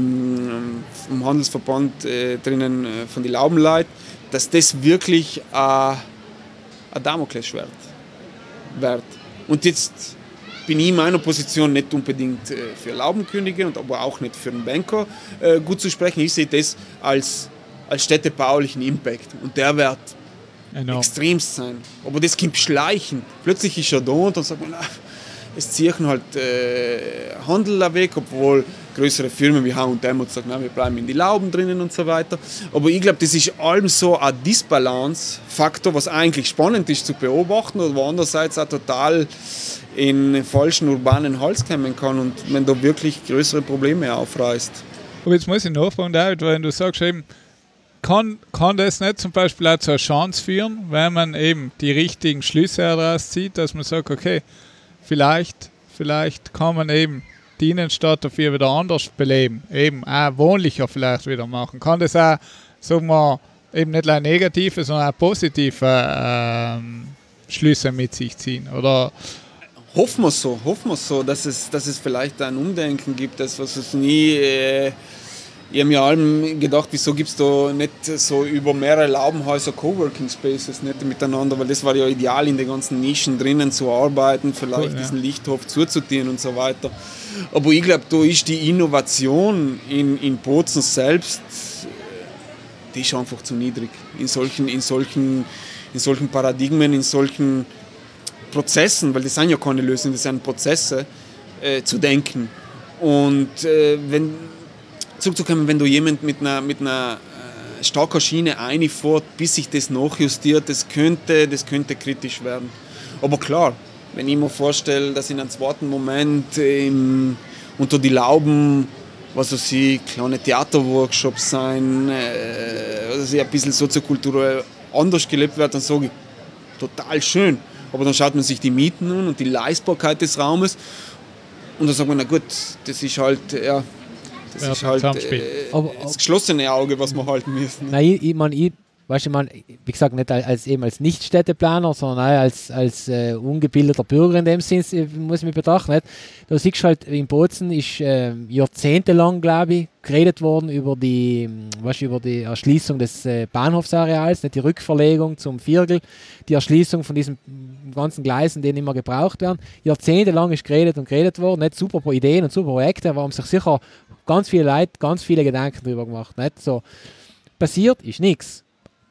S2: vom Handelsverband drinnen, von den Laubenleuten, dass das wirklich ein Damoklesschwert wird. Und jetzt bin ich in meiner Position nicht unbedingt für Laubenkönige und aber auch nicht für den Banker gut zu sprechen. Ich sehe das als städtebaulichen Impact und der wird extremst sein. Aber das kommt schleichend. Plötzlich ist er da und dann sagt man, es ziehen halt Handel weg, obwohl größere Firmen wie H&M sagen, wir bleiben in die Lauben drinnen und so weiter. Aber ich glaube, das ist allem so ein Disbalance-Faktor, was eigentlich spannend ist zu beobachten, aber andererseits auch total in falschen urbanen Hals kommen kann und man da wirklich größere Probleme aufreißt.
S1: Aber jetzt muss ich nachfragen, David, weil du sagst eben, kann das nicht zum Beispiel auch zu einer Chance führen, wenn man eben die richtigen Schlüsse daraus zieht, dass man sagt, okay, vielleicht kann man eben die Innenstadt dafür wieder anders beleben, eben auch wohnlicher vielleicht wieder machen. Kann das auch, sagen wir, eben nicht nur negative, sondern auch positive Schlüsse mit sich ziehen, oder?
S2: Hoffen wir so, dass es vielleicht ein Umdenken gibt, das was es nie Ich habe mir allem gedacht, wieso gibt es da nicht so über mehrere Laubenhäuser Coworking Spaces nicht miteinander, weil das war ja ideal, in den ganzen Nischen drinnen zu arbeiten, vielleicht diesen Lichthof zuzutieren und so weiter. Aber ich glaube, da ist die Innovation in Bozen selbst, die ist einfach zu niedrig. In solchen Paradigmen, in solchen Prozessen, weil das sind ja keine Lösungen, das sind Prozesse, zu denken. Und zurückzukommen, wenn du jemand mit einer starken Schiene einfährt, bis sich das nachjustiert, das könnte kritisch werden. Aber klar, wenn ich mir vorstelle, dass in einem zweiten Moment unter die Lauben, was weiß ich, kleine Theaterworkshops sein, also ein bisschen soziokulturell anders gelebt wird, dann sage ich, total schön. Aber dann schaut man sich die Mieten an und die Leistbarkeit des Raumes und dann sagt man, na gut, das ist halt, ja, das ist halt das geschlossene Auge, was wir halten müssen.
S3: Nein, wie gesagt, nicht als Nicht-Städteplaner, sondern als ungebildeter Bürger in dem Sinn, muss ich mich betrachten. Nicht? Da siehst du halt, in Bozen ist jahrzehntelang, glaube ich, geredet worden über die Erschließung des Bahnhofsareals, nicht die Rückverlegung zum Viergel, die Erschließung von diesen ganzen Gleisen, die nicht mehr gebraucht werden. Jahrzehntelang ist geredet worden, nicht super Ideen und super Projekte, aber haben sich sicher ganz viele Leute ganz viele Gedanken darüber gemacht. Nicht? So, passiert ist nichts.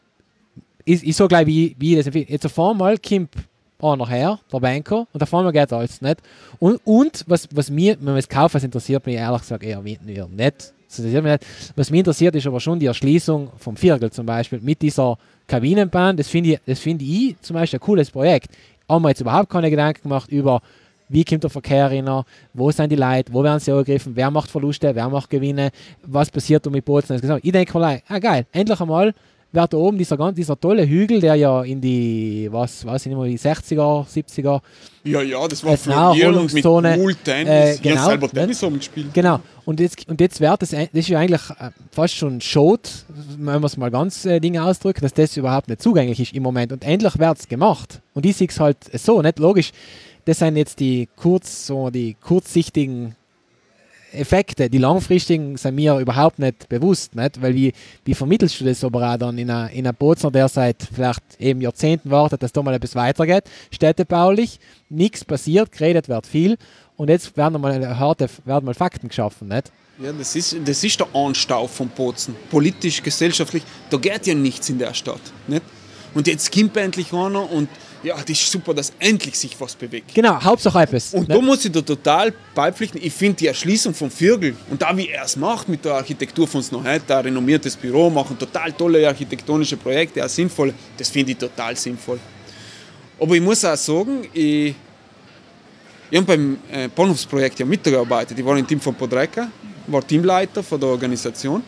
S3: Ich so gleich, wie das empfinde. Jetzt auf einmal kommt einer her, der Banker, und auf einmal geht alles nicht. Und was mir, wenn man es kauft, was interessiert mich ehrlich gesagt eher nicht. Was mich interessiert, ist aber schon die Erschließung vom Viergel zum Beispiel mit dieser Kabinenbahn. Das finde ich zum Beispiel ein cooles Projekt. Haben wir jetzt überhaupt keine Gedanken gemacht über, wie kommt der Verkehr rein, wo sind die Leute, wo werden sie angegriffen, wer macht Verluste, wer macht Gewinne, was passiert mit Bozen. Ich denke mir, geil, endlich einmal wird da oben dieser tolle Hügel, der ja in die, die 60er, 70er
S2: Ja, das war früher und mit Pool-Tennis.
S3: Genau,
S2: selber Tennis haben gespielt.
S3: Genau, und jetzt wird das ist ja eigentlich fast schon Schot, wenn man es mal ganz Dinge ausdrückt, dass das überhaupt nicht zugänglich ist im Moment. Und endlich wird es gemacht. Und ich sehe es halt so, nicht logisch. Das sind jetzt die kurzsichtigen Effekte, die langfristigen sind mir überhaupt nicht bewusst, nicht? Weil wie vermittelst du das aber auch dann in einer Bozener, der seit vielleicht eben Jahrzehnten wartet, dass da mal etwas weitergeht, städtebaulich, nichts passiert, geredet wird viel und jetzt werden mal Fakten geschaffen, nicht?
S2: Ja, das ist der Anstau von Bozen, politisch, gesellschaftlich, da geht ja nichts in der Stadt, nicht? Und jetzt kommt endlich einer und ja, das ist super, dass endlich sich was bewegt.
S3: Genau, Hauptsache etwas.
S2: Und da muss ich da total beipflichten. Ich finde die Erschließung vom Viergel und da, wie er es macht mit der Architektur von Snohetta, ein renommiertes Büro, machen total tolle architektonische Projekte, auch sinnvoll. Das finde ich total sinnvoll. Aber ich muss auch sagen, ich habe beim Bahnhofsprojekt ja mitgearbeitet. Ich war im Team von Podreka, war Teamleiter von der Organisation.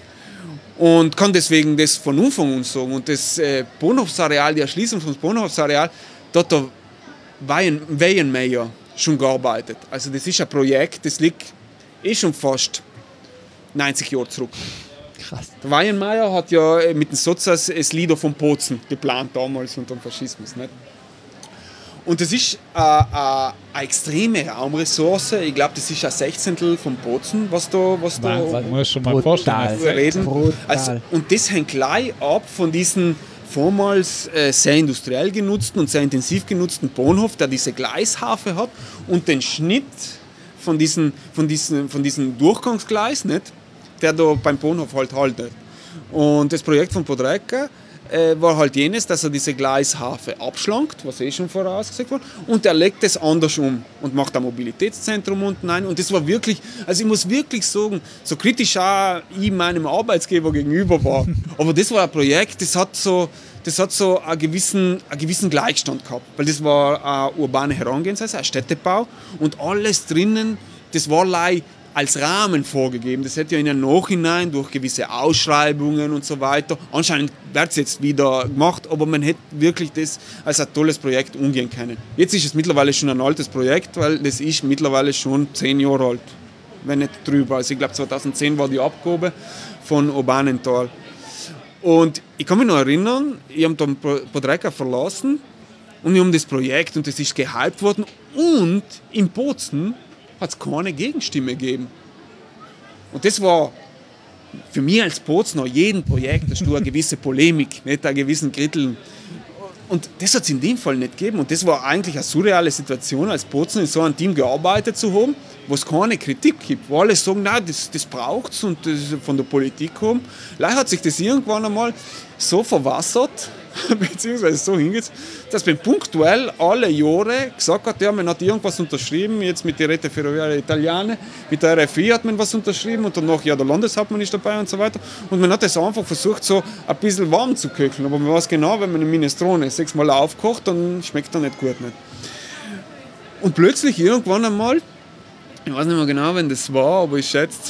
S2: Und kann deswegen das von Anfang an sagen. Und das Bahnhofsareal, die Erschließung vom Bahnhofsareal, da hat der Weihenmeier schon gearbeitet. Also das ist ein Projekt, das liegt schon fast 90 Jahre zurück.
S3: Krass.
S2: Der Weihenmeier hat ja mit den Sozas das Lieder von Bozen geplant damals unter dem Faschismus. Nicht? Und das ist eine extreme Raumressource. Ich glaube, das ist ein Sechzehntel von Bozen, was da
S1: muss schon mal
S2: reden. Also, und das hängt gleich ab von diesen vormals sehr industriell genutzten und sehr intensiv genutzten Bahnhof, der diese Gleishafe hat und den Schnitt von diesen Durchgangsgleis, nicht, der da beim Bahnhof halt haltet. Und das Projekt von Podreka war halt jenes, dass er diese Gleishafe abschlankt, was schon vorausgesagt wurde, und er legt es anders um und macht ein Mobilitätszentrum unten ein. Und das war wirklich, also ich muss wirklich sagen, so kritisch auch ich meinem Arbeitsgeber gegenüber war, aber das war ein Projekt, das hat so einen gewissen Gleichstand gehabt, weil das war eine urbane Herangehensweise, ein Städtebau und alles drinnen, das war als Rahmen vorgegeben. Das hätte ja in den Nachhinein durch gewisse Ausschreibungen und so weiter, anscheinend wird es jetzt wieder gemacht, aber man hätte wirklich das als ein tolles Projekt umgehen können. Jetzt ist es mittlerweile schon ein altes Projekt, weil das ist mittlerweile schon 10 Jahre alt, wenn nicht drüber. Also ich glaube 2010 war die Abgabe von Urbanental. Und ich kann mich noch erinnern, ich habe dann Podreka verlassen und wir haben das Projekt und das ist gehypt worden und in Bozen hat es keine Gegenstimme gegeben. Und das war für mich als Bozner, jeden Projekt hast du eine gewisse Polemik, nicht einen gewissen Kritteln. Und das hat es in dem Fall nicht gegeben. Und das war eigentlich eine surreale Situation, als Bozner in so einem Team gearbeitet zu haben, wo es keine Kritik gibt, wo alle sagen, nein, das braucht es und das von der Politik kommen. Leider hat sich das irgendwann einmal so verwassert, beziehungsweise so hingeht, dass man punktuell alle Jahre gesagt hat, ja, man hat irgendwas unterschrieben, jetzt mit der Rete Ferroviaria Italiana, mit der RFI hat man was unterschrieben und danach, ja, der Landeshauptmann ist dabei und so weiter. Und man hat das einfach versucht, so ein bisschen warm zu köcheln. Aber man weiß genau, wenn man eine Minestrone 6-mal aufkocht, dann schmeckt er nicht gut. Nicht. Und plötzlich irgendwann einmal, ich weiß nicht mehr genau, wann das war, aber ich schätze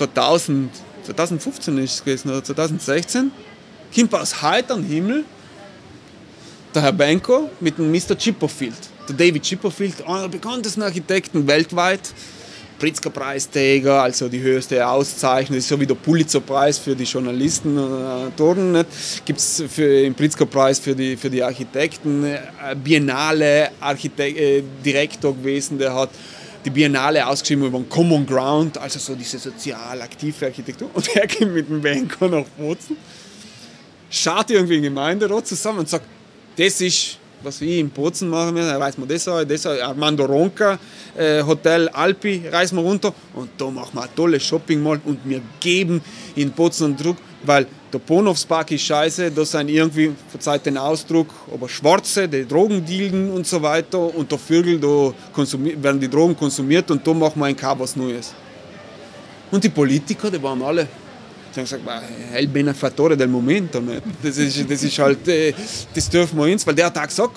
S2: 2015 ist es gewesen, oder 2016, kommt aus heiterem Himmel der Herr Benko mit dem Mr. Chipperfield. Der David Chipperfield, einer der bekanntesten Architekten weltweit, Pritzker-Preisträger, also die höchste Auszeichnung, das ist so wie der Pulitzer-Preis für die Journalisten und Autoren. Gibt es den Pritzker-Preis für die Architekten, Biennale Direktor gewesen, der hat die Biennale ausgeschrieben über den Common Ground, also so diese sozial aktive Architektur. Und er geht mit dem Benko nach Bozen, schaut irgendwie im Gemeinderat zusammen und sagt, das ist, was wir in Bozen machen, da reisen wir das Armando Ronca, Hotel Alpi, reisen wir runter und da machen wir ein tolles Shopping Mall und wir geben in Bozen einen Druck, weil der Bahnhofspark ist scheiße, da sind irgendwie, verzeiht den Ausdruck, aber Schwarze, die Drogen dealen und so weiter und der Vögel, da werden die Drogen konsumiert und da machen wir ein was Neues. Und die Politiker, die waren alle, die haben gesagt, el benefattore del momento. Nicht? Das ist halt, das dürfen wir uns, weil der hat auch gesagt,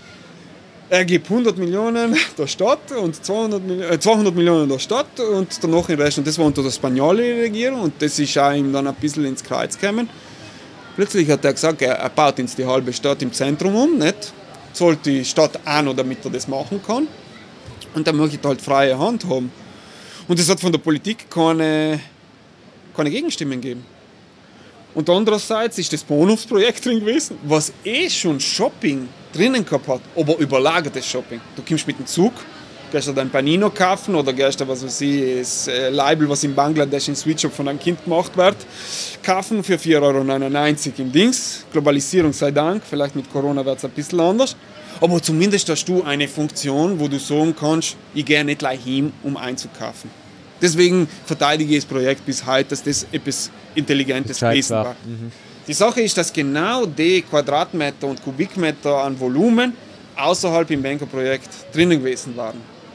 S2: er gibt 100 Millionen der Stadt und 200 Millionen der Stadt und danach den Rest. Und das war unter der spanischen Regierung und das ist auch ihm dann ein bisschen ins Kreuz gekommen. Plötzlich hat er gesagt, er baut uns die halbe Stadt im Zentrum um, nicht? Zahlt die Stadt auch noch, damit er das machen kann. Und er möchte halt freie Hand haben. Und es hat von der Politik keine Gegenstimmen gegeben. Und andererseits ist das Bahnhofsprojekt drin gewesen, was schon Shopping drinnen gehabt hat, aber überlagertes Shopping. Du kommst mit dem Zug, gehst du dein Panino kaufen oder gehst du, was weiß ich, das Label, was in Bangladesch im Sweetshop von einem Kind gemacht wird, kaufen für 4,99 € im Dings. Globalisierung sei Dank, vielleicht mit Corona wird es ein bisschen anders. Aber zumindest hast du eine Funktion, wo du sagen kannst, ich gehe nicht gleich hin, um einzukaufen. Deswegen verteidige ich das Projekt bis heute, dass das etwas Intelligentes gewesen war. Die Sache ist, dass genau die Quadratmeter und Kubikmeter an Volumen außerhalb im Benko-Projekt drinnen gewesen waren.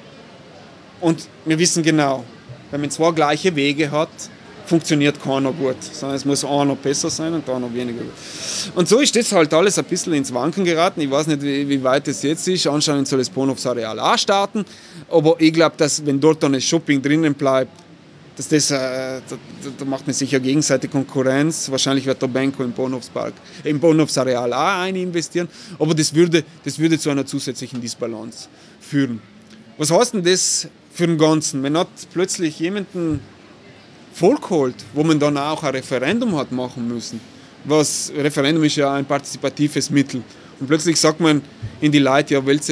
S2: Und wir wissen genau, wenn man zwei gleiche Wege hat, funktioniert keiner gut, sondern es muss einer besser sein und einer weniger gut. Und so ist das halt alles ein bisschen ins Wanken geraten. Ich weiß nicht, wie weit es jetzt ist. Anscheinend soll das Bahnhofsareal auch starten. Aber ich glaube, dass wenn dort dann das Shopping drinnen bleibt, dass das, da macht man sicher gegenseitige Konkurrenz. Wahrscheinlich wird der Benko im Bahnhofsareal auch investieren. Aber das würde zu einer zusätzlichen Disbalance führen. Was heißt denn das für den Ganzen? Wenn hat plötzlich jemanden Volk holt, wo man dann auch ein Referendum hat machen müssen. Referendum ist ja ein partizipatives Mittel. Und plötzlich sagt man in die Leute, ja, willst du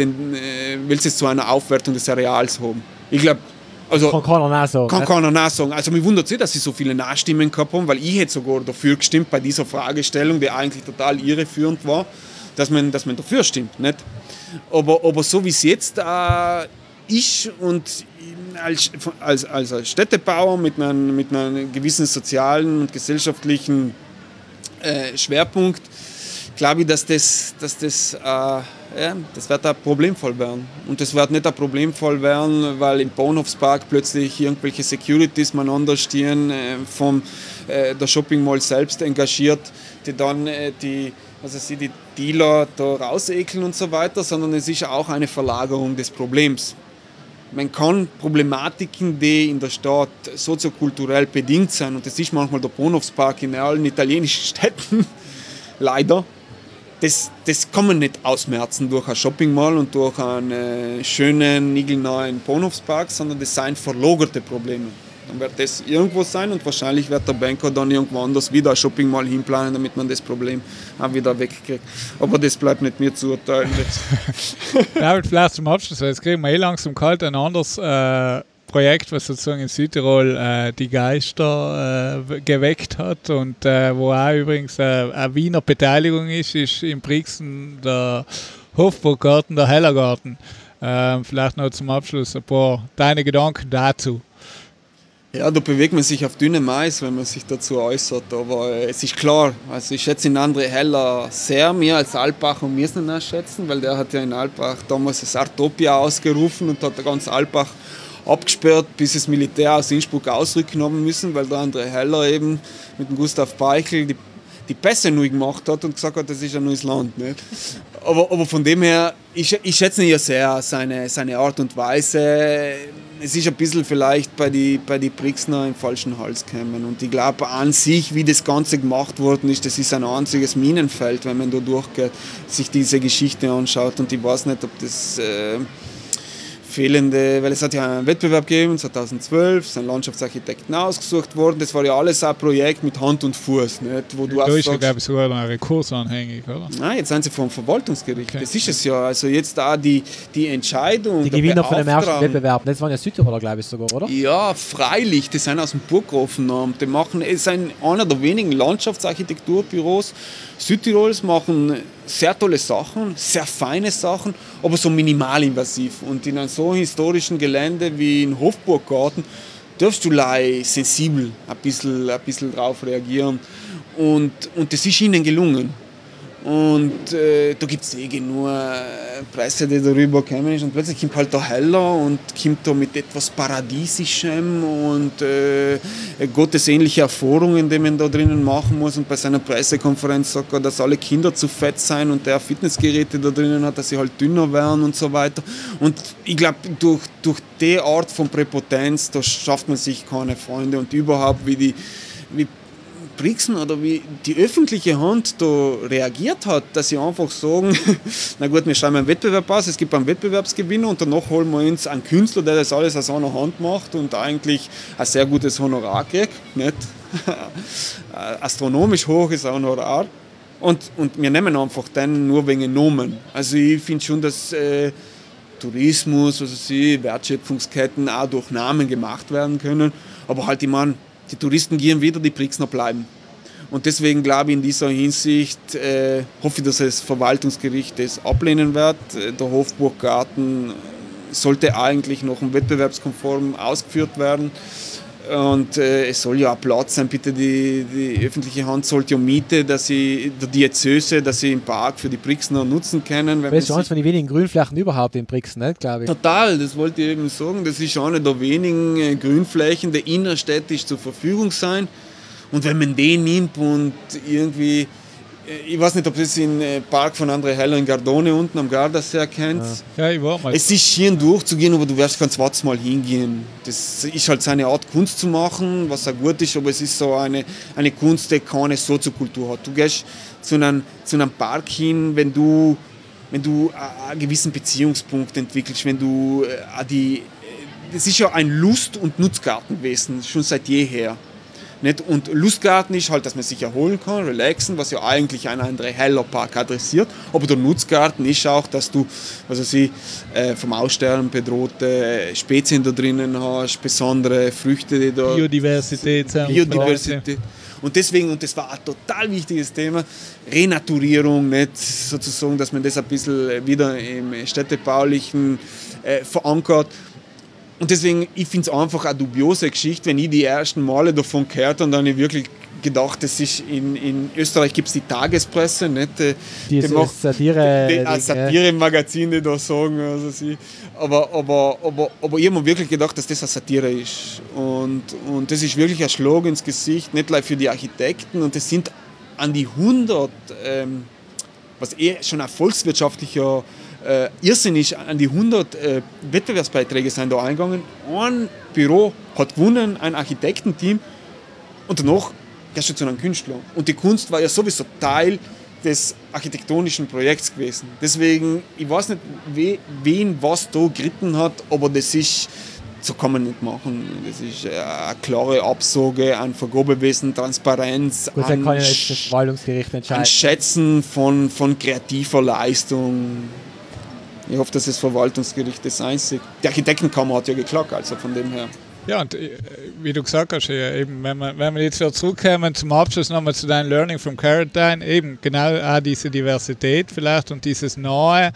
S2: es zu einer Aufwertung des Areals haben? Ich glaube, also
S3: kann keiner
S2: nachsagen. Also mich wundert es nicht, dass sie so viele Nachstimmen gehabt haben, weil ich hätte sogar dafür gestimmt bei dieser Fragestellung, die eigentlich total irreführend war, dass man dafür stimmt. Nicht? Aber so wie es jetzt ist und als Städtebauer mit einem gewissen sozialen und gesellschaftlichen Schwerpunkt, glaube ich, dass das wird ein Problemfall werden. Und das wird nicht ein Problemfall werden, weil im Bahnhofspark plötzlich irgendwelche Securities miteinander stehen, der Shopping Mall selbst engagiert, die dann die Dealer da rausekeln und so weiter, sondern es ist auch eine Verlagerung des Problems. Man kann Problematiken, die in der Stadt soziokulturell bedingt sind, und das ist manchmal der Bahnhofspark in allen italienischen Städten, leider, das kann man nicht ausmerzen durch ein Shopping Mall und durch einen schönen, niegelnahen Bahnhofspark, sondern das sind verlagerte Probleme. Dann wird das irgendwo sein und wahrscheinlich wird der Banker dann irgendwo anders wieder ein Shopping Mall hinplanen, damit man das Problem auch wieder wegkriegt. Aber das bleibt nicht mir zu urteilen.
S1: David, vielleicht zum Abschluss, weil jetzt kriegen wir langsam kalt ein anderes Projekt, was sozusagen in Südtirol die Geister geweckt hat und wo auch übrigens eine Wiener Beteiligung ist im Brixen der Hofburggarten, der Hellergarten. Vielleicht noch zum Abschluss ein paar deine Gedanken dazu.
S2: Ja, da bewegt man sich auf dünnem Eis, wenn man sich dazu äußert, aber es ist klar, also ich schätze den André Heller sehr, mehr als Alpbach und Miesner schätzen, weil der hat ja in Alpbach damals das Artopia ausgerufen und hat der ganze Alpbach abgesperrt, bis das Militär aus Innsbruck ausrücken haben müssen, weil der André Heller eben mit dem Gustav Peichel die Pässe neu gemacht hat und gesagt hat, das ist ein neues Land. Nicht? Aber von dem her, ich schätze ihn ja sehr, seine Art und Weise. Es ist ein bisschen vielleicht bei die Brixner im falschen Hals gekommen. Und ich glaube an sich, wie das Ganze gemacht worden ist, das ist ein einziges Minenfeld, wenn man da durchgeht, sich diese Geschichte anschaut. Und ich weiß nicht, ob das fehlende, weil es hat ja einen Wettbewerb gegeben, 2012, sind Landschaftsarchitekten ausgesucht worden. Das war ja alles ein Projekt mit Hand und Fuß. Nicht? Wo du
S1: ist ja, glaube ich, sogar noch ein Rekurs anhängig, oder?
S2: Nein, jetzt sind sie vom Verwaltungsgericht. Okay. Das ist es ja. Also jetzt da die Entscheidung.
S3: Die Gewinner von dem ersten Wettbewerb, das waren ja Südtiroler, glaube ich sogar, oder?
S2: Ja, freilich. Die sind aus dem Burggrafenamt. Es sind einer der wenigen Landschaftsarchitekturbüros Südtirols, machen sehr tolle Sachen, sehr feine Sachen, aber so minimalinvasiv. Und in einem so historischen Gelände wie in Hofburggarten darfst du sensibel ein bisschen drauf reagieren. Und das ist ihnen gelungen. Und da gibt es genug Presse, die darüber gekommen ist. Und plötzlich kommt halt der Heller und kommt da mit etwas Paradiesischem und gottesähnliche Erfahrungen, die man da drinnen machen muss. Und bei seiner Pressekonferenz sagt er, dass alle Kinder zu fett sein und der Fitnessgeräte da drinnen hat, dass sie halt dünner werden und so weiter. Und ich glaube, durch die Art von Präpotenz, da schafft man sich keine Freunde. Und überhaupt, wie Brixen oder wie die öffentliche Hand da reagiert hat, dass sie einfach sagen, na gut, wir schreiben einen Wettbewerb aus, es gibt einen Wettbewerbsgewinner und danach holen wir uns einen Künstler, der das alles aus einer Hand macht und eigentlich ein sehr gutes Honorar kriegt, nicht? Astronomisch hohes Honorar und wir nehmen einfach den nur wegen Nomen. Also ich finde schon, dass Tourismus, Wertschöpfungsketten auch durch Namen gemacht werden können, aber halt, ich meine, die Touristen gehen wieder, die Brixner bleiben. Und deswegen glaube ich in dieser Hinsicht, hoffe ich, dass das Verwaltungsgericht das ablehnen wird. Der Hofburggarten sollte eigentlich noch wettbewerbskonform ausgeführt werden. Und es soll ja auch Platz sein, bitte die öffentliche Hand sollte ja Miete, dass sie der Diözese, dass sie im Park für die Brixner nutzen können.
S3: Das ist eines von den wenigen Grünflächen überhaupt in Brixen, nicht, glaube ich.
S2: Total, das wollte ich eben sagen. Das ist eine der wenigen Grünflächen, die innerstädtisch zur Verfügung sein. Und wenn man den nimmt und irgendwie, ich weiß nicht, ob das im Park von André Heller in Gardone unten am Gardasee kennt.
S1: Ja, ich war mal.
S2: Es ist schön durchzugehen, aber du wirst kein zweites Mal hingehen. Das ist halt seine Art, Kunst zu machen, was auch gut ist, aber es ist so eine Kunst, die keine Soziokultur hat. Du gehst zu einem Park hin, wenn du einen gewissen Beziehungspunkt entwickelst, wenn du das ist ja ein Lust- und Nutzgartenwesen, schon seit jeher. Nicht? Und Lustgarten ist halt, dass man sich erholen kann, relaxen, was ja eigentlich ein André Heller Park adressiert. Aber der Nutzgarten ist auch, dass du vom Aussterben bedrohte Spezien da drinnen hast, besondere Früchte, die da...
S1: Biodiversität.
S2: Und deswegen, und das war ein total wichtiges Thema, Renaturierung, nicht sozusagen, dass man das ein bisschen wieder im städtebaulichen verankert. Und deswegen, ich finde es einfach eine dubiose Geschichte, wenn ich die ersten Male davon gehört habe und dann habe ich wirklich gedacht, das ist in Österreich gibt es die Tagespresse, nicht? Die macht Satire-Magazine da sagen, also aber ich habe mir wirklich gedacht, dass das eine Satire ist. Und das ist wirklich ein Schlag ins Gesicht, nicht nur für die Architekten, und das sind an die 100, was schon ein volkswirtschaftlicher Irrsinn ist, an die 100 Wettbewerbsbeiträge sind da eingegangen. Ein Büro hat gewonnen, ein Architektenteam, und danach gehst du zu einem Künstler. Und die Kunst war ja sowieso Teil des architektonischen Projekts gewesen. Deswegen, ich weiß nicht, wen was da geritten hat, aber das ist, so kann man nicht machen. Das ist eine klare Absage an Vergabewesen, Transparenz,
S3: gut, an, kann ja jetzt das Verwaltungsgericht entscheiden.
S2: An Schätzen von kreativer Leistung. Ich hoffe, dass das Verwaltungsgericht das einsieht. Die Architektenkammer hat ja geklagt, also von dem her.
S1: Ja, und wie du gesagt hast, eben, wenn wir jetzt wieder zurückkommen zum Abschluss nochmal zu deinem Learning from Caradine, eben genau auch diese Diversität vielleicht und dieses Nahe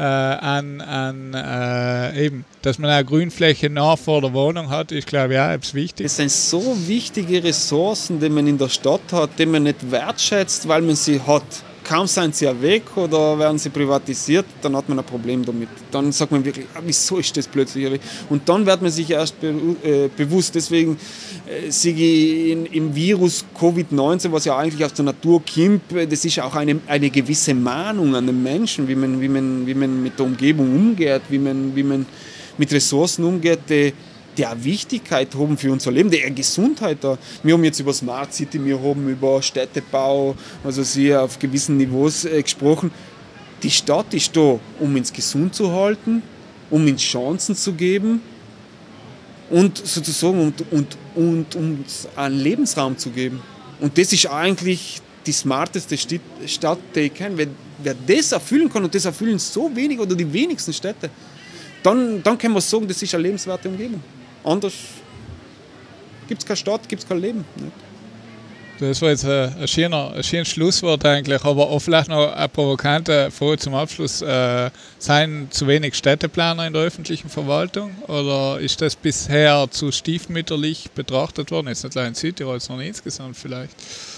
S1: eben, dass man auch Grünfläche nah vor der Wohnung hat, ist glaube ich auch etwas wichtig.
S2: Es sind so wichtige Ressourcen, die man in der Stadt hat, die man nicht wertschätzt, weil man sie hat. Kaum sind sie ja weg oder werden sie privatisiert, dann hat man ein Problem damit. Dann sagt man wirklich, wieso ist das plötzlich weg? Und dann wird man sich erst bewusst. Deswegen sehe ich im Virus Covid-19, was ja eigentlich aus der Natur kommt, das ist auch eine gewisse Mahnung an den Menschen, wie man mit der Umgebung umgeht, wie man mit Ressourcen umgeht, die eine Wichtigkeit haben für unser Leben, die eine Gesundheit da. Wir haben jetzt über Smart City, wir haben über Städtebau, also sehr auf gewissen Niveaus gesprochen. Die Stadt ist da, um uns gesund zu halten, um uns Chancen zu geben und sozusagen und uns einen Lebensraum zu geben. Und das ist eigentlich die smarteste Stadt, die ich kenne. Wer das erfüllen kann, und das erfüllen so wenig oder die wenigsten Städte, dann kann man sagen, das ist eine lebenswerte Umgebung. Anders gibt es keine Stadt, gibt es kein Leben. Nicht?
S1: Das war jetzt ein schönes Schlusswort eigentlich, aber auch vielleicht noch eine provokante Frage zum Abschluss. Seien zu wenig Städteplaner in der öffentlichen Verwaltung oder ist das bisher zu stiefmütterlich betrachtet worden? Jetzt nicht allein in Südtirol, sondern insgesamt vielleicht.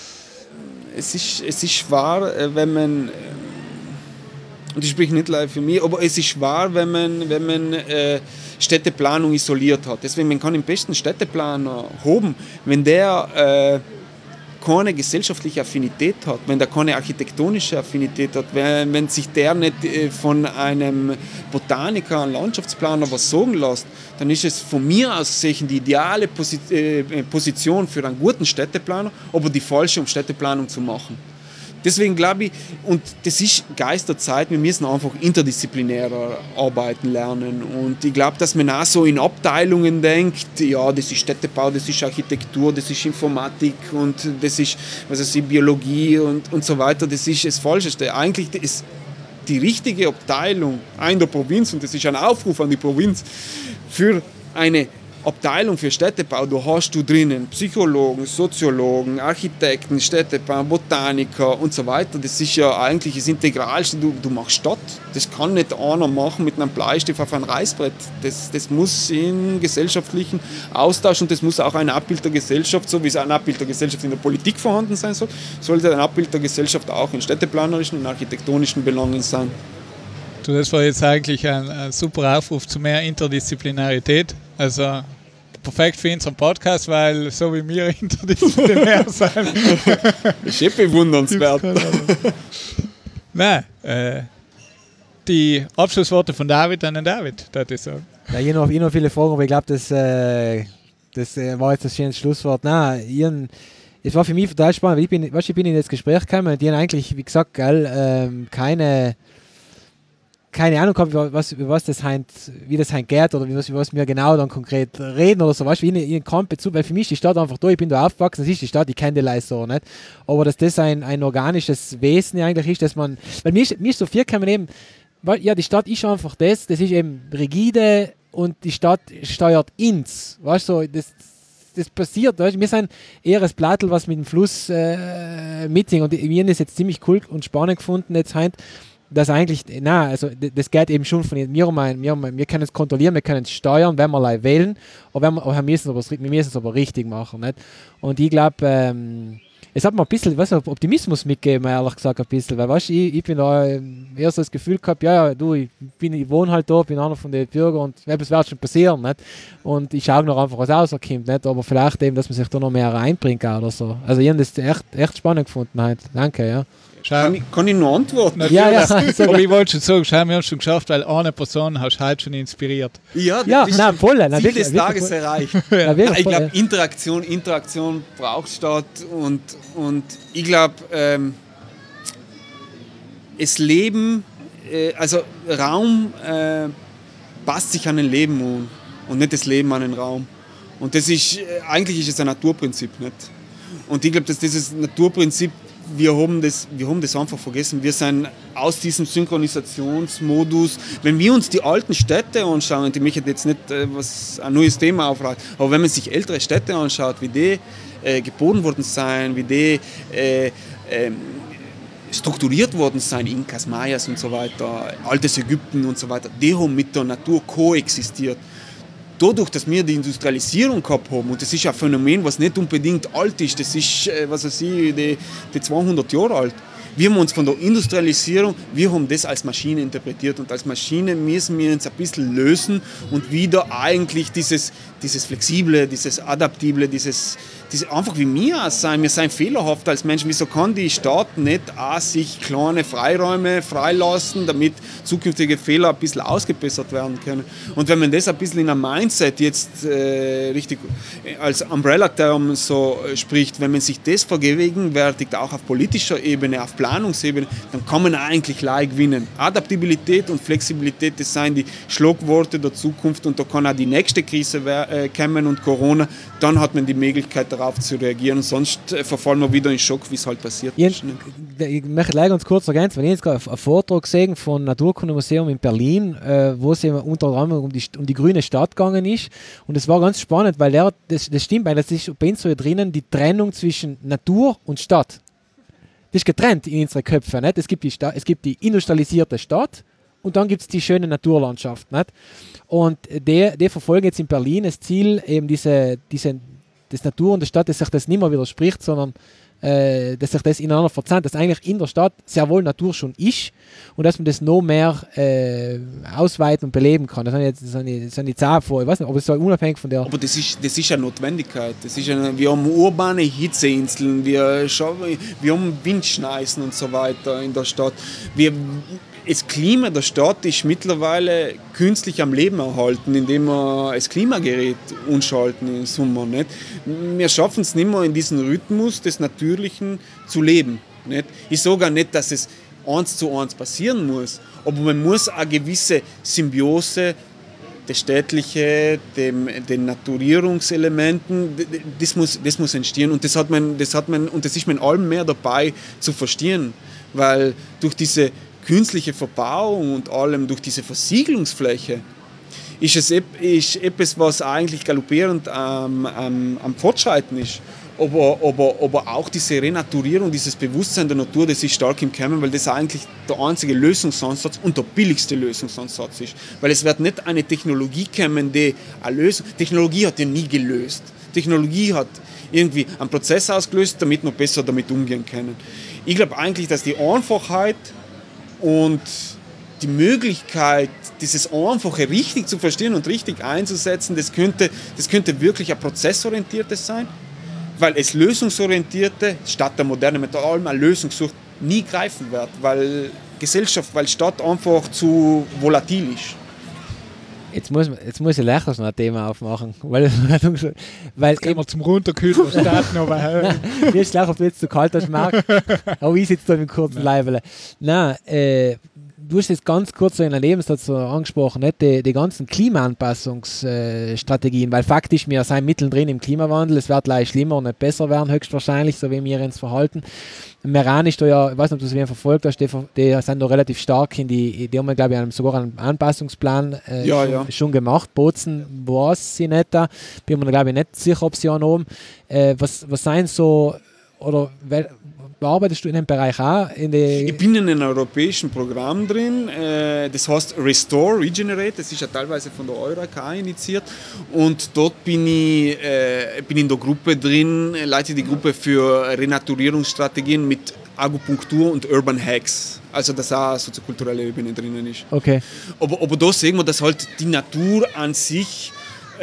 S2: Es ist schwer, wenn man, und ich spreche nicht live für mich, aber es ist schwer, wenn man Städteplanung isoliert hat. Deswegen, man kann den besten Städteplaner haben, wenn der keine gesellschaftliche Affinität hat, wenn der keine architektonische Affinität hat, wenn sich der nicht von einem Botaniker, einem Landschaftsplaner was sagen lässt, dann ist es von mir aus gesehen die ideale Position für einen guten Städteplaner, aber die falsche, um Städteplanung zu machen. Deswegen glaube ich, und das ist Geist der Zeit, wir müssen einfach interdisziplinärer arbeiten lernen. Und ich glaube, dass man auch so in Abteilungen denkt, ja, das ist Städtebau, das ist Architektur, das ist Informatik und das ist Biologie und so weiter. Das ist das Falscheste. Eigentlich ist die richtige Abteilung in der Provinz, und das ist ein Aufruf an die Provinz, für eine Abteilung für Städtebau, da hast du drinnen Psychologen, Soziologen, Architekten, Städtebau, Botaniker und so weiter. Das ist ja eigentlich das Integralste. Du machst Stadt. Das kann nicht einer machen mit einem Bleistift auf einem Reißbrett. Das muss in gesellschaftlichen Austausch, und das muss auch ein Abbild der Gesellschaft, so wie es ein Abbild der Gesellschaft in der Politik vorhanden sein soll, sollte ein Abbild der Gesellschaft auch in städteplanerischen und architektonischen Belangen sein.
S1: Das war jetzt eigentlich ein super Aufruf zu mehr Interdisziplinarität. Also perfekt für unseren Podcast, weil so wie wir interdisziplinär sind.
S2: Das ist bewundernswert.
S1: Nein, die Abschlussworte von David an den David, würde ich sagen.
S3: Ja, ich noch viele Fragen, aber ich glaube, das war jetzt das schöne Schlusswort. Nein, es war für mich total spannend, weil ich bin in das Gespräch gekommen und die haben eigentlich, wie gesagt, keine Ahnung gehabt, wie das geht oder was wir genau dann konkret reden oder so, weißt du, ich kann Bezug, weil für mich ist die Stadt einfach da, ich bin da aufgewachsen, das ist die Stadt, ich kenne die Leute so, nicht? Aber dass das ein organisches Wesen eigentlich ist, dass man, weil mir ist so viel kann man eben, weil, ja, die Stadt ist einfach das ist eben rigide und die Stadt steuert ins, weißt du, das passiert, weißt? Wir sind eher das Plattel, was mit dem Fluss mithing, und wir haben das jetzt ziemlich cool und spannend gefunden jetzt heute, dass eigentlich, also das geht eben schon von wir können es kontrollieren, wir können es steuern, wenn wir wählen, aber wir müssen es aber richtig machen. Nicht? Und ich glaube, es hat mir ein bisschen Optimismus mitgegeben, ehrlich gesagt, ein bisschen, weil weißt, ich bin da eher so das Gefühl gehabt, ich wohne halt da, bin einer von den Bürgern und etwas wird schon passieren. Nicht? Und ich schaue noch einfach, was rauskommt, nicht? Aber vielleicht eben, dass man sich da noch mehr reinbringt oder so. Also ich habe das echt spannend gefunden heute. Danke, ja.
S2: Kann ich noch antworten?
S1: Ja. Aber ich wollte schon sagen, wir haben es schon geschafft, weil eine Person hast heute schon inspiriert.
S2: Ja,
S3: voll.
S2: Ziel des Tages erreicht. Ich glaube, Interaktion braucht statt und ich glaube, das Leben, also Raum passt sich an ein Leben an und nicht das Leben an den Raum. Und das ist, eigentlich ist es ein Naturprinzip, nicht? Und ich glaube, dass dieses Naturprinzip wir haben das einfach vergessen. Wir sind aus diesem Synchronisationsmodus. Wenn wir uns die alten Städte anschauen, und ich möchte jetzt nicht ein neues Thema aufraten, aber wenn man sich ältere Städte anschaut, wie die geboren worden sind, wie die strukturiert worden sind, Inkas, Mayas und so weiter, altes Ägypten und so weiter, die haben mit der Natur koexistiert. Dadurch, dass wir die Industrialisierung gehabt haben, und das ist ein Phänomen, was nicht unbedingt alt ist, das ist, die 200 Jahre alt. Wir haben uns von der Industrialisierung, wir haben das als Maschine interpretiert, und als Maschine müssen wir uns ein bisschen lösen und wieder eigentlich dieses Flexible, dieses Adaptible, dieses einfach wie wir sein. Wir sind fehlerhaft als Menschen. Wieso kann die Stadt nicht auch sich kleine Freiräume freilassen, damit zukünftige Fehler ein bisschen ausgebessert werden können? Und wenn man das ein bisschen in einem Mindset jetzt richtig als Umbrella-Term so spricht, wenn man sich das vergegenwärtigt, auch auf politischer Ebene, auf Planungsebene, dann kann man eigentlich leicht gewinnen. Adaptabilität und Flexibilität, das sind die Schlagworte der Zukunft, und da kann auch die nächste Krise kommen und Corona, dann hat man die Möglichkeit darauf zu reagieren, sonst verfallen wir wieder in Schock, wie es halt passiert ist.
S3: Ich möchte leider ganz kurz ergänzen, wenn ich jetzt gerade einen Vortrag gesehen vom Naturkundemuseum in Berlin, wo es eben unter anderem um die grüne Stadt gegangen ist, und es war ganz spannend, weil das stimmt, weil das ist bei uns so drinnen die Trennung zwischen Natur und Stadt. Das ist getrennt in unseren Köpfen. Nicht? Es gibt die industrialisierte Stadt, und dann gibt es die schöne Naturlandschaft. Nicht? Und die verfolgen jetzt in Berlin das Ziel, eben das Natur und die Stadt, dass sich das nicht mehr widerspricht, sondern dass sich das ineinander verzahnt, dass eigentlich in der Stadt sehr wohl Natur schon ist und dass man das noch mehr ausweiten und beleben kann. Das sind die Zahlen vor, ich weiß nicht, aber es ist unabhängig von der...
S2: Aber das ist eine Notwendigkeit. Wir haben urbane Hitzeinseln, wir haben Windschneisen und so weiter in der Stadt. Das Klima der Stadt ist mittlerweile künstlich am Leben erhalten, indem wir das Klimagerät umschalten im Sommer. Nicht? Wir schaffen es nicht mehr, in diesem Rhythmus des Natürlichen zu leben. Nicht? Ich sage auch nicht, dass es 1:1 passieren muss, aber man muss eine gewisse Symbiose, das Städtliche, den Naturierungselementen, das muss entstehen, und das ist man allem mehr dabei zu verstehen, weil durch diese künstliche Verbauung und allem, durch diese Versiegelungsfläche, ist es etwas, was eigentlich galoppierend am Fortschreiten ist. Aber auch diese Renaturierung, dieses Bewusstsein der Natur, das ist stark im Kommen, weil das eigentlich der einzige Lösungsansatz und der billigste Lösungsansatz ist. Weil es wird nicht eine Technologie kommen, die eine Lösung... Technologie hat ja nie gelöst. Technologie hat irgendwie einen Prozess ausgelöst, damit wir besser damit umgehen können. Ich glaube eigentlich, dass die Einfachheit und die Möglichkeit, dieses Einfache richtig zu verstehen und richtig einzusetzen, das könnte wirklich ein prozessorientiertes sein, weil es lösungsorientierte, statt der Moderne mit allem eine Lösung sucht, nie greifen wird, weil Stadt einfach zu volatil ist.
S3: Jetzt muss ich leichter noch ein Thema aufmachen. Weil
S1: jetzt gehen wir zum Runterkühlen und starten aber.
S3: Mir ist gleich, ob du jetzt zu kalt hast, Marc. Aber ich sitze da mit kurzen Leibele. Nein, du hast jetzt ganz kurz so in einem Nebensatz so angesprochen, nicht? Die ganzen Klimaanpassungsstrategien, weil faktisch wir sind mittendrin im Klimawandel, es wird gleich schlimmer und nicht besser werden, höchstwahrscheinlich, so wie wir uns verhalten. Meran ist da ja, ich weiß nicht, ob du es verfolgt hast, die sind da relativ stark die haben, glaube ich, sogar einen Anpassungsplan schon gemacht. Bozen weiß ich nicht, da bin mir, glaube ich, nicht sicher, ob sie einen haben. Was sind so, oder bearbeitest du in dem Bereich auch?
S2: Ich bin in einem europäischen Programm drin, das heißt Restore, Regenerate, das ist ja teilweise von der EURAK initiiert, und dort bin ich in der Gruppe drin, leite die Gruppe für Renaturierungsstrategien mit Akupunktur und Urban Hacks, also dass auch soziokulturelle Ebene drinnen ist.
S3: Okay.
S2: Aber da sehen wir, dass halt die Natur an sich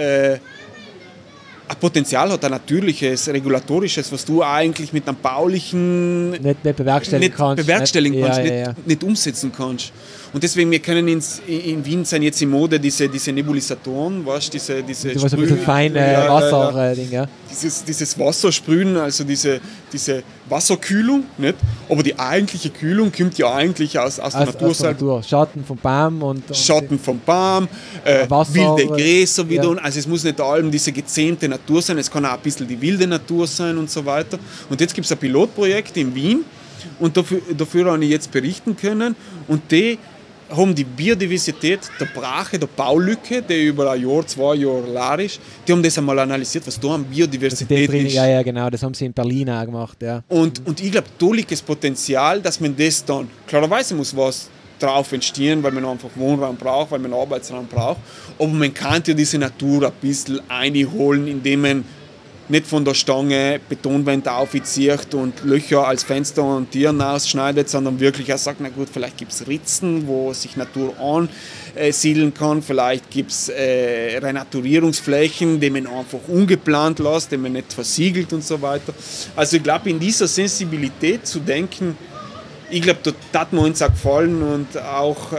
S2: ein Potenzial hat, ein natürliches, regulatorisches, was du eigentlich mit einem baulichen
S3: nicht bewerkstelligen kannst,
S2: nicht umsetzen kannst. Und deswegen, wir können in Wien sein jetzt in Mode diese Nebullisatoren, weißt, diese
S3: ein bisschen feine Wasser-Ding, ja.
S2: Dieses Wassersprühen, also diese Wasserkühlung, nicht? Aber die eigentliche Kühlung kommt ja eigentlich aus der Natur selber.
S3: Schatten vom Baum
S2: Schatten vom Baum, wilde Gräser wieder. Ja. Also es muss nicht allem diese gezähmte Natur sein, es kann auch ein bisschen die wilde Natur sein und so weiter. Und jetzt gibt es ein Pilotprojekt in Wien, Und dafür habe ich jetzt berichten können. Und die haben die Biodiversität der Brache, der Baulücke, die über ein Jahr, 2 Jahre leer ist, die haben das einmal analysiert, was da an Biodiversität ist.
S3: Ja, genau, das haben sie in Berlin auch gemacht. Ja.
S2: Und ich glaube, da liegt das Potenzial, dass man das dann, klarerweise muss was drauf entstehen, weil man einfach Wohnraum braucht, weil man Arbeitsraum braucht, aber man kann ja diese Natur ein bisschen einholen, indem man nicht von der Stange Betonwände aufzieht und Löcher als Fenster und Tieren ausschneidet, sondern wirklich auch sagt, na gut, vielleicht gibt es Ritzen, wo sich Natur ansiedeln kann, vielleicht gibt es Renaturierungsflächen, die man einfach ungeplant lässt, die man nicht versiegelt und so weiter. Also ich glaube, in dieser Sensibilität zu denken, ich glaube, das hat mir uns auch gefallen und auch,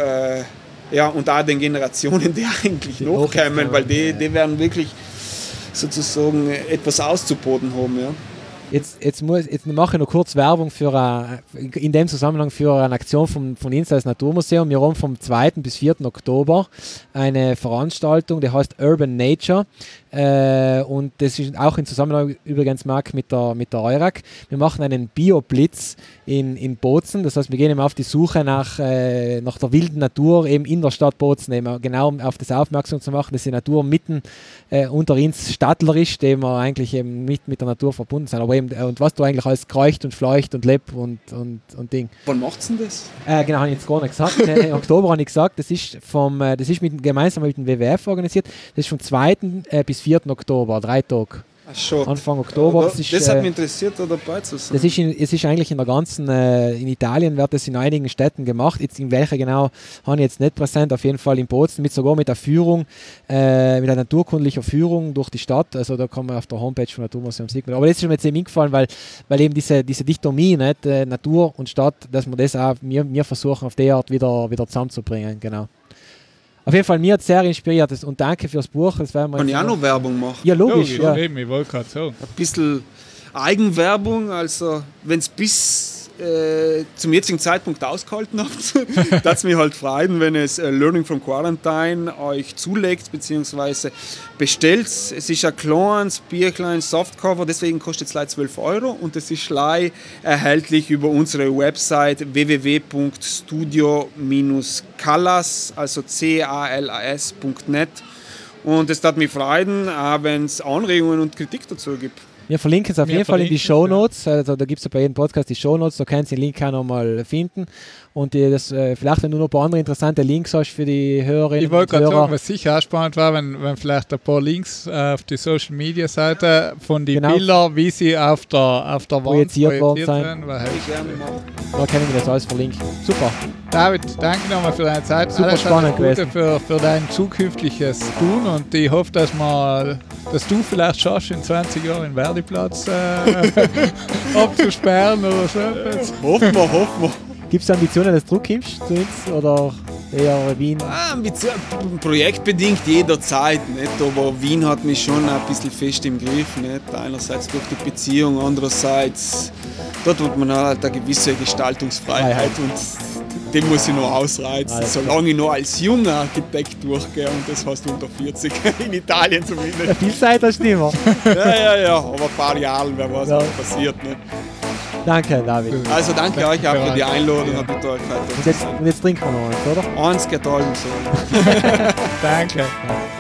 S2: und auch den Generationen, die eigentlich noch kommen, weil die werden wirklich sozusagen etwas auszuboten haben. Ja.
S3: Jetzt mache ich noch kurz Werbung in dem Zusammenhang für eine Aktion von uns als Naturmuseum. Wir haben vom 2. bis 4. Oktober eine Veranstaltung, die heißt Urban Nature. Und das ist auch in Zusammenhang übrigens, Marc, mit der EURAG. Wir machen einen Bio-Blitz in Bozen. Das heißt, wir gehen eben auf die Suche nach der wilden Natur eben in der Stadt Bozen, eben genau um auf das aufmerksam zu machen, dass die Natur mitten unter uns Stadtler ist, dem wir eigentlich eben mit der Natur verbunden sind. Aber eben, und was da eigentlich alles kreucht und fleucht und lebt und Ding.
S2: Wann macht's denn das?
S3: Genau, habe ich jetzt gar nicht gesagt. Im Oktober habe ich gesagt, das ist gemeinsam mit dem WWF organisiert. Das ist vom 2. bis 4. Oktober, 3 Tage. Anfang Oktober.
S2: Das hat mich interessiert, da dabei zu sein.
S3: Es ist eigentlich in der ganzen, in Italien wird das in einigen Städten gemacht. Jetzt in welcher genau, habe ich jetzt nicht präsent, auf jeden Fall in Bozen, sogar mit der Führung, mit einer naturkundlichen Führung durch die Stadt. Also da kann man auf der Homepage von Naturmuseum sehen. Aber das ist mir jetzt eben eingefallen, weil eben diese Dichotomie, nicht, Natur und Stadt, dass wir das auch, wir versuchen auf die Art wieder zusammenzubringen, genau. Auf jeden Fall, mir hat es sehr inspiriert und danke fürs Buch. Das
S2: kann ich auch noch Werbung machen?
S3: Ja, logisch. Ja.
S1: Eben, ich wollte gerade sagen.
S2: Ein bisschen Eigenwerbung, also wenn es bis zum jetzigen Zeitpunkt ausgehalten habt, würde es mich halt freuen, wenn es Learning from Quarantine euch zulegt bzw. bestellt. Es ist ein kleines Bierchen Softcover, deswegen kostet es leider 12 € und es ist gleich erhältlich über unsere Website www.studio-callas, also calas.net. Und es hat mich freuen, auch wenn es Anregungen und Kritik dazu gibt.
S3: Wir verlinken es auf jeden Fall in die Shownotes. Also da gibt es ja bei jedem Podcast die Shownotes, da kannst du den Link auch nochmal finden. Und vielleicht, wenn du noch ein paar andere interessante Links hast für die Hörerinnen
S1: und Hörer. Ich wollte gerade sagen, was sicher auch spannend war, wenn vielleicht ein paar Links auf die Social Media Seite von den Bildern, wie sie auf der Wand
S3: projiziert worden sind.
S2: Da
S3: können wir das alles verlinken. Super.
S1: David, danke nochmal für deine Zeit.
S3: Super
S1: alles
S3: spannend
S1: Gute für dein zukünftiges Tun und ich hoffe, dass du vielleicht schaffst, in 20 Jahren den Verdiplatz abzusperren oder so.
S2: Hoffen wir.
S3: Gibt es Ambitionen, dass du zurückkommst zu uns oder eher Wien?
S2: Projektbedingt jederzeit, nicht? Aber Wien hat mich schon ein bisschen fest im Griff. Nicht? Einerseits durch die Beziehung, andererseits dort hat man halt eine gewisse Gestaltungsfreiheit und den muss ich noch ausreizen, solange ich noch als junger Architekt durchgehe und das heißt unter 40, in Italien zumindest.
S3: Ja, viel Zeit hast du nicht mehr.
S2: Ja, aber ein paar Jahre, wer weiß, was passiert. Nicht?
S3: Danke, David.
S2: Also danke euch auch für die Einladung und mit euch heute.
S3: Und jetzt trinken wir noch eins, oder?
S2: Eins geht allem so.
S1: Danke. Ja.